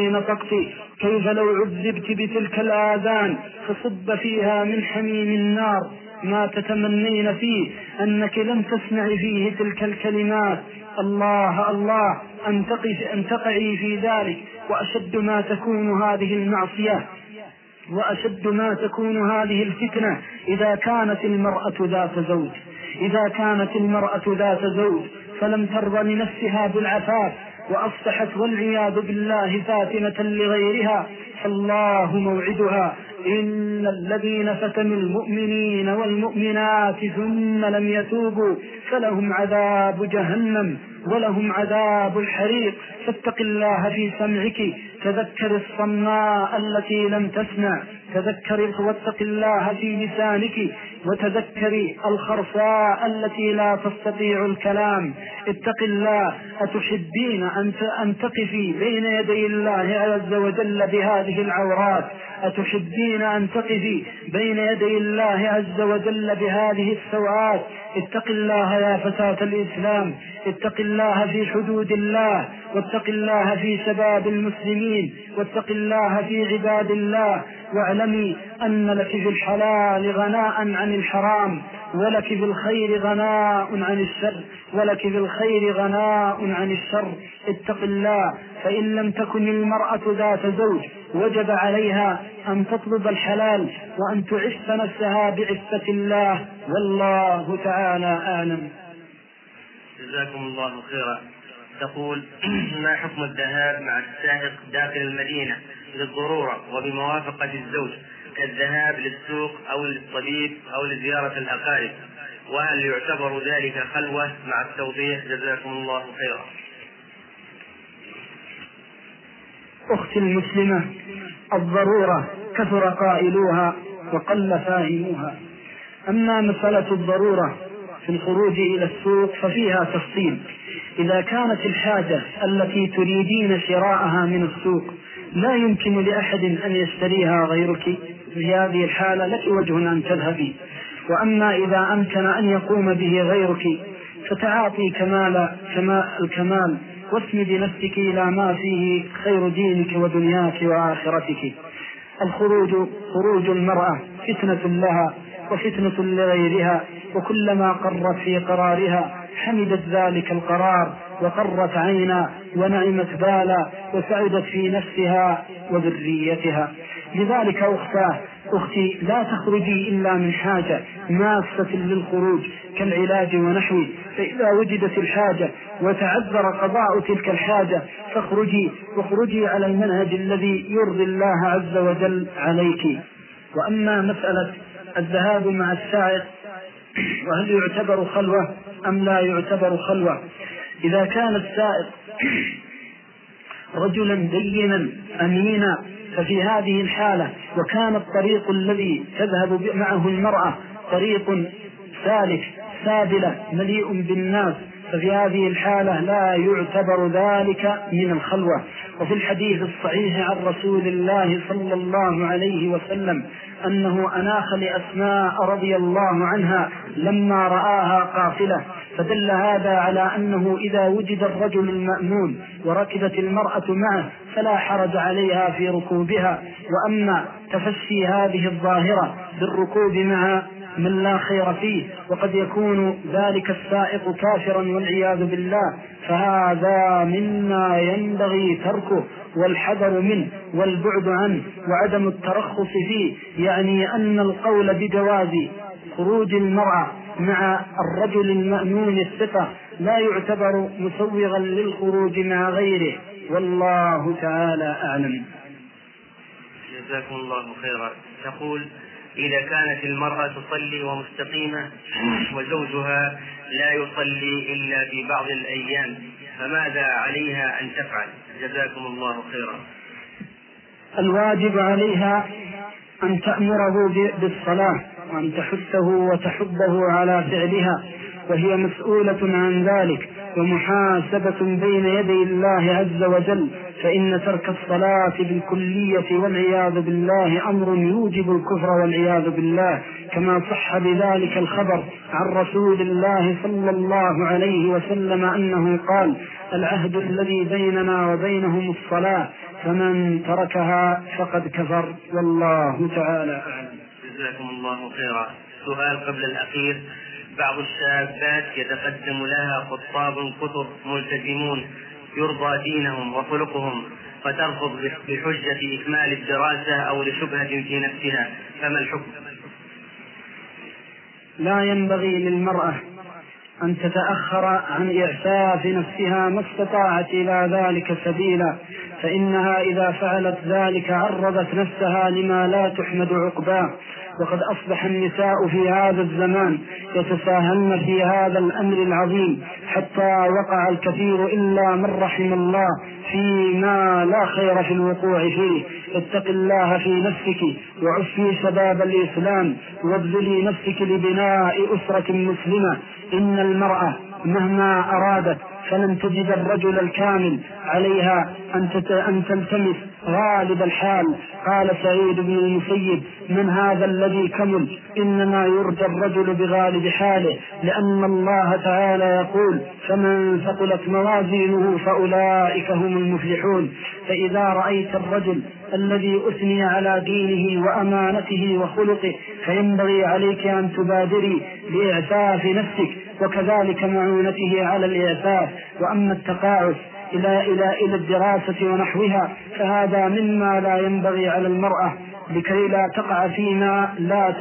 B: نطقت كيف لو عذبت بتلك الآذان فصب فيها من حميم النار ما تتمنين فيه أنك لم تسمع فيه تلك الكلمات. الله الله أن تقعي في ذلك. وأشد ما تكون هذه المعصية وأشد ما تكون هذه الفتنة إذا كانت المرأة ذات زوج فلم ترضى لنفسها بالعفاف وأصبحت والعياذ بالله فاتنة لغيرها، فالله موعدها: إن الذين فتنوا المؤمنين والمؤمنات ثم لم يتوبوا فلهم عذاب جهنم ولهم عذاب الحريق. فاتق الله في سمعك، تذكر الصماء التي لم تسمع، واتق الله في لسانك، وتذكري الخرصاء التي لا تستطيع الكلام. اتق الله. أتحبين أن تقفي بين يدي الله عز وجل بهذه العورات؟ أتحبين أن تقفي بين يدي الله عز وجل بهذه السوءات؟ اتق الله يا فتاة الإسلام، اتق الله في حدود الله، واتق الله في شباب المسلمين، واتق الله في عباد الله، واعلمي أن لك في الحلال غناء عن الحرام، ولك في الخير غناء عن الشر. اتق الله. فإن لم تكن المرأة ذات زوج وجب عليها أن تطلب الحلال وأن تعف نفسها بعفة الله، والله تعالى أعلم.
A: جزاكم الله خيرا. تقول: ما حكم الذهاب مع السائق داخل المدينة للضرورة وبموافقة الزوج، كالذهاب للسوق أو للطبيب أو لزيارة الأقارب، وهل يعتبر ذلك خلوة؟ مع التوضيح جزاكم الله خيرا.
B: أختي المسلمة، الضرورة كثر قائلوها وقل فاهموها. أما مسألة الضرورة في الخروج إلى السوق ففيها تفصيل. إذا كانت الحاجة التي تريدين شراءها من السوق لا يمكن لأحد أن يشتريها غيرك، في هذه الحالة لك وجه أن تذهبي. وأما إذا أمكن أن يقوم به غيرك فتعاطي الكمال واسند نفسك إلى ما فيه خير دينك ودنياك وآخرتك. خروج المرأة فتنة لها وفتنة لغيرها، وكلما قرت في قرارها حمدت ذلك القرار وقرت عينا ونعمت بالا وسعدت في نفسها وذريتها. لذلك أختي لا تخرجي إلا من حاجة ماسة للخروج كالعلاج ونحوه، فإذا وجدت الحاجة وتعذر قضاء تلك الحاجة واخرجي على المنهج الذي يرضي الله عز وجل عليك. وأما مسألة الذهاب مع السائق وهل يعتبر خلوة أم لا يعتبر خلوة، إذا كان السائق رجلا دينا أمينا ففي هذه الحالة وكان الطريق الذي تذهب معه المرأة طريق سالك سابلة مليء بالناس، ففي هذه الحالة لا يعتبر ذلك من الخلوة. وفي الحديث الصحيح عن رسول الله صلى الله عليه وسلم أنه أناخ لأسماء رضي الله عنها لما رآها قافلة، فدل هذا على أنه إذا وجد الرجل المأمون وركبت المرأة معه فلا حرج عليها في ركوبها. وأما تفشي هذه الظاهرة بالركوب مع من لا خير فيه وقد يكون ذلك السائق كافرا والعياذ بالله، فهذا مما ينبغي تركه والحذر منه والبعد عنه وعدم الترخص فيه. يعني أن القول بجواز خروج المرأة مع الرجل المأمون الثقة لا يعتبر مسوغا للخروج مع غيره، والله تعالى أعلم.
A: جزاكم الله خيرا. تقول: إذا كانت المرأة تصلي ومستقيمة وزوجها لا يصلي إلا في بعض الأيام، فماذا عليها أن تفعل؟ جزاكم الله خيرا.
B: الواجب عليها أن تأمره بالصلاة وأن تحثه وتحضه على فعلها، وهي مسؤولة عن ذلك ومحاسبة بين يدي الله عز وجل، فإن ترك الصلاة بالكلية والعياذ بالله أمر يوجب الكفر والعياذ بالله، كما صح بذلك الخبر عن رسول الله صلى الله عليه وسلم أنه قال: العهد الذي بيننا وبينهم الصلاة، فمن تركها فقد كفر، والله تعالى أعلم.
A: جزاكم الله خيرا. سؤال قبل الأخير: بعض الشابات يتقدم لها خطاب كثر ملتزمون يرضى دينهم وخلقهم، فترفض بحجة إكمال الدراسة أو لشبهة في نفسها، فما الحكم؟
B: لا ينبغي للمرأة أن تتأخر عن إعفاف نفسها ما استطاعت إلى ذلك سبيلا، فإنها إذا فعلت ذلك عرضت نفسها لما لا تحمد عقباه. وقد أصبح النساء في هذا الزمان يتساهلن في هذا الأمر العظيم، حتى وقع الكثير إلا من رحم الله فيما لا خير في الوقوع فيه. اتق الله في نفسك وعفي شباب الإسلام وابذلي نفسك لبناء أسرة مسلمة. إن المرأة مهما أرادت فلن تجد الرجل الكامل، عليها أن تلتمس غالب الحال. قال سعيد بن المسيب: من هذا الذي كمل؟ إنما يرجى الرجل بغالب حاله، لأن الله تعالى يقول: فمن ثقلت موازينه فأولئك هم المفلحون. فإذا رأيت الرجل الذي أثني على دينه وأمانته وخلقه فينبغي عليك أن تبادري لإعفاف نفسك وكذلك معونته على الإعفاف. وأما التقاعس إلى الدراسة ونحوها فهذا مما لا ينبغي على المرأة، لكي لا تقع فيما لا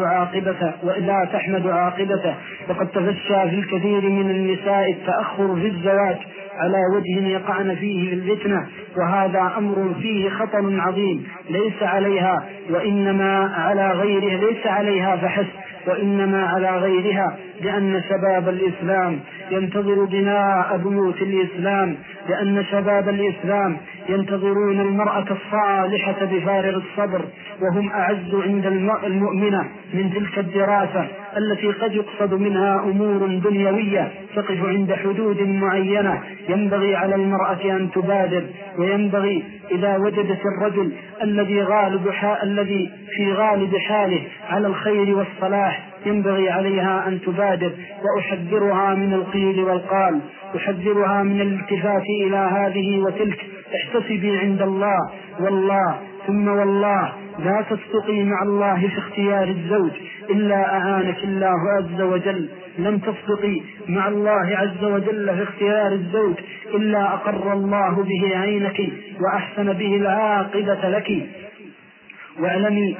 B: تحمد عاقبته. وقد تفشى في الكثير من النساء التأخر في الزواج على وجه يقعن فيه الفتنة، وهذا أمر فيه خطر عظيم ليس عليها وإنما على غيرها، ليس عليها فحسب وإنما على غيرها، لأن شباب الإسلام ينتظر بناء بيوت الإسلام، لأن شباب الإسلام ينتظرون المرأة الصالحة بفارغ الصبر، وهم أعز عند المؤمنة من تلك الدراسة التي قد يقصد منها أمور دنيوية تقف عند حدود معينة. ينبغي على المرأة أن تبادر، وينبغي إذا وجدت الرجل الذي في غالب حاله على الخير والصلاح ينبغي عليها أن تبادر. وأحذرها من القيل والقال، أحذرها من الالتفات إلى هذه وتلك. احتسبي عند الله، والله ثم والله لا تصدقي مع الله في اختيار الزوج إلا أعانك الله عز وجل. لن تصدقي مع الله عز وجل في اختيار الزوج إلا أقر الله به عينك وأحسن به العاقبة لك. واعلمي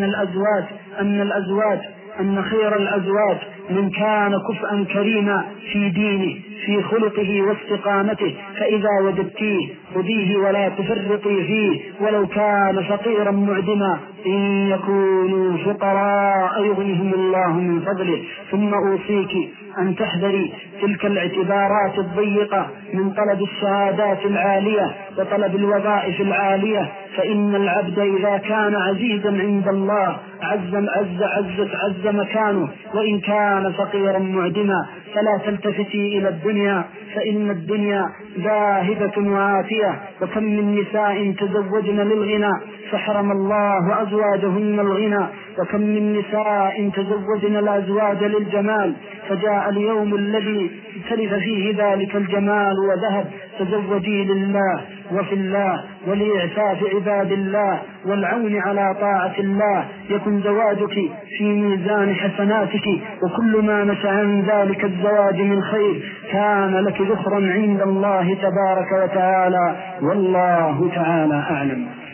B: أن خير الأزواج من كان كفءا كريما في دينه في خلقه واستقامته، فإذا وجدتيه خذيه ولا تفرطي فيه ولو كان فقيرا معدما، إن يكونوا فقراء يغنيهم الله من فضله. ثم أوصيك أن تحذري تلك الاعتبارات الضيقة من طلب الشهادات العالية وطلب الوظائف العالية، فإن العبد إذا كان عزيزا عند الله عز مكانه، وإن كان فقيرا معدما. فلا تلتفتي إلى الدنيا، فإن الدنيا ذاهبة وآتية. وكم من نساء تزوجن للغنى فحرم الله أزواجهن الغنى، وكم من نساء تزوجن الأزواج للجمال فجاء اليوم الذي تلف فيه ذلك الجمال وذهب. تزوجي لله وفي الله ولإعفاف عباد الله والعون على طاعة الله، يكن زواجك في ميزان حسناتك، وكل ما نشأ عن ذلك الزواج من خير كان لك ذخرا عند الله تبارك وتعالى، والله تعالى أعلم.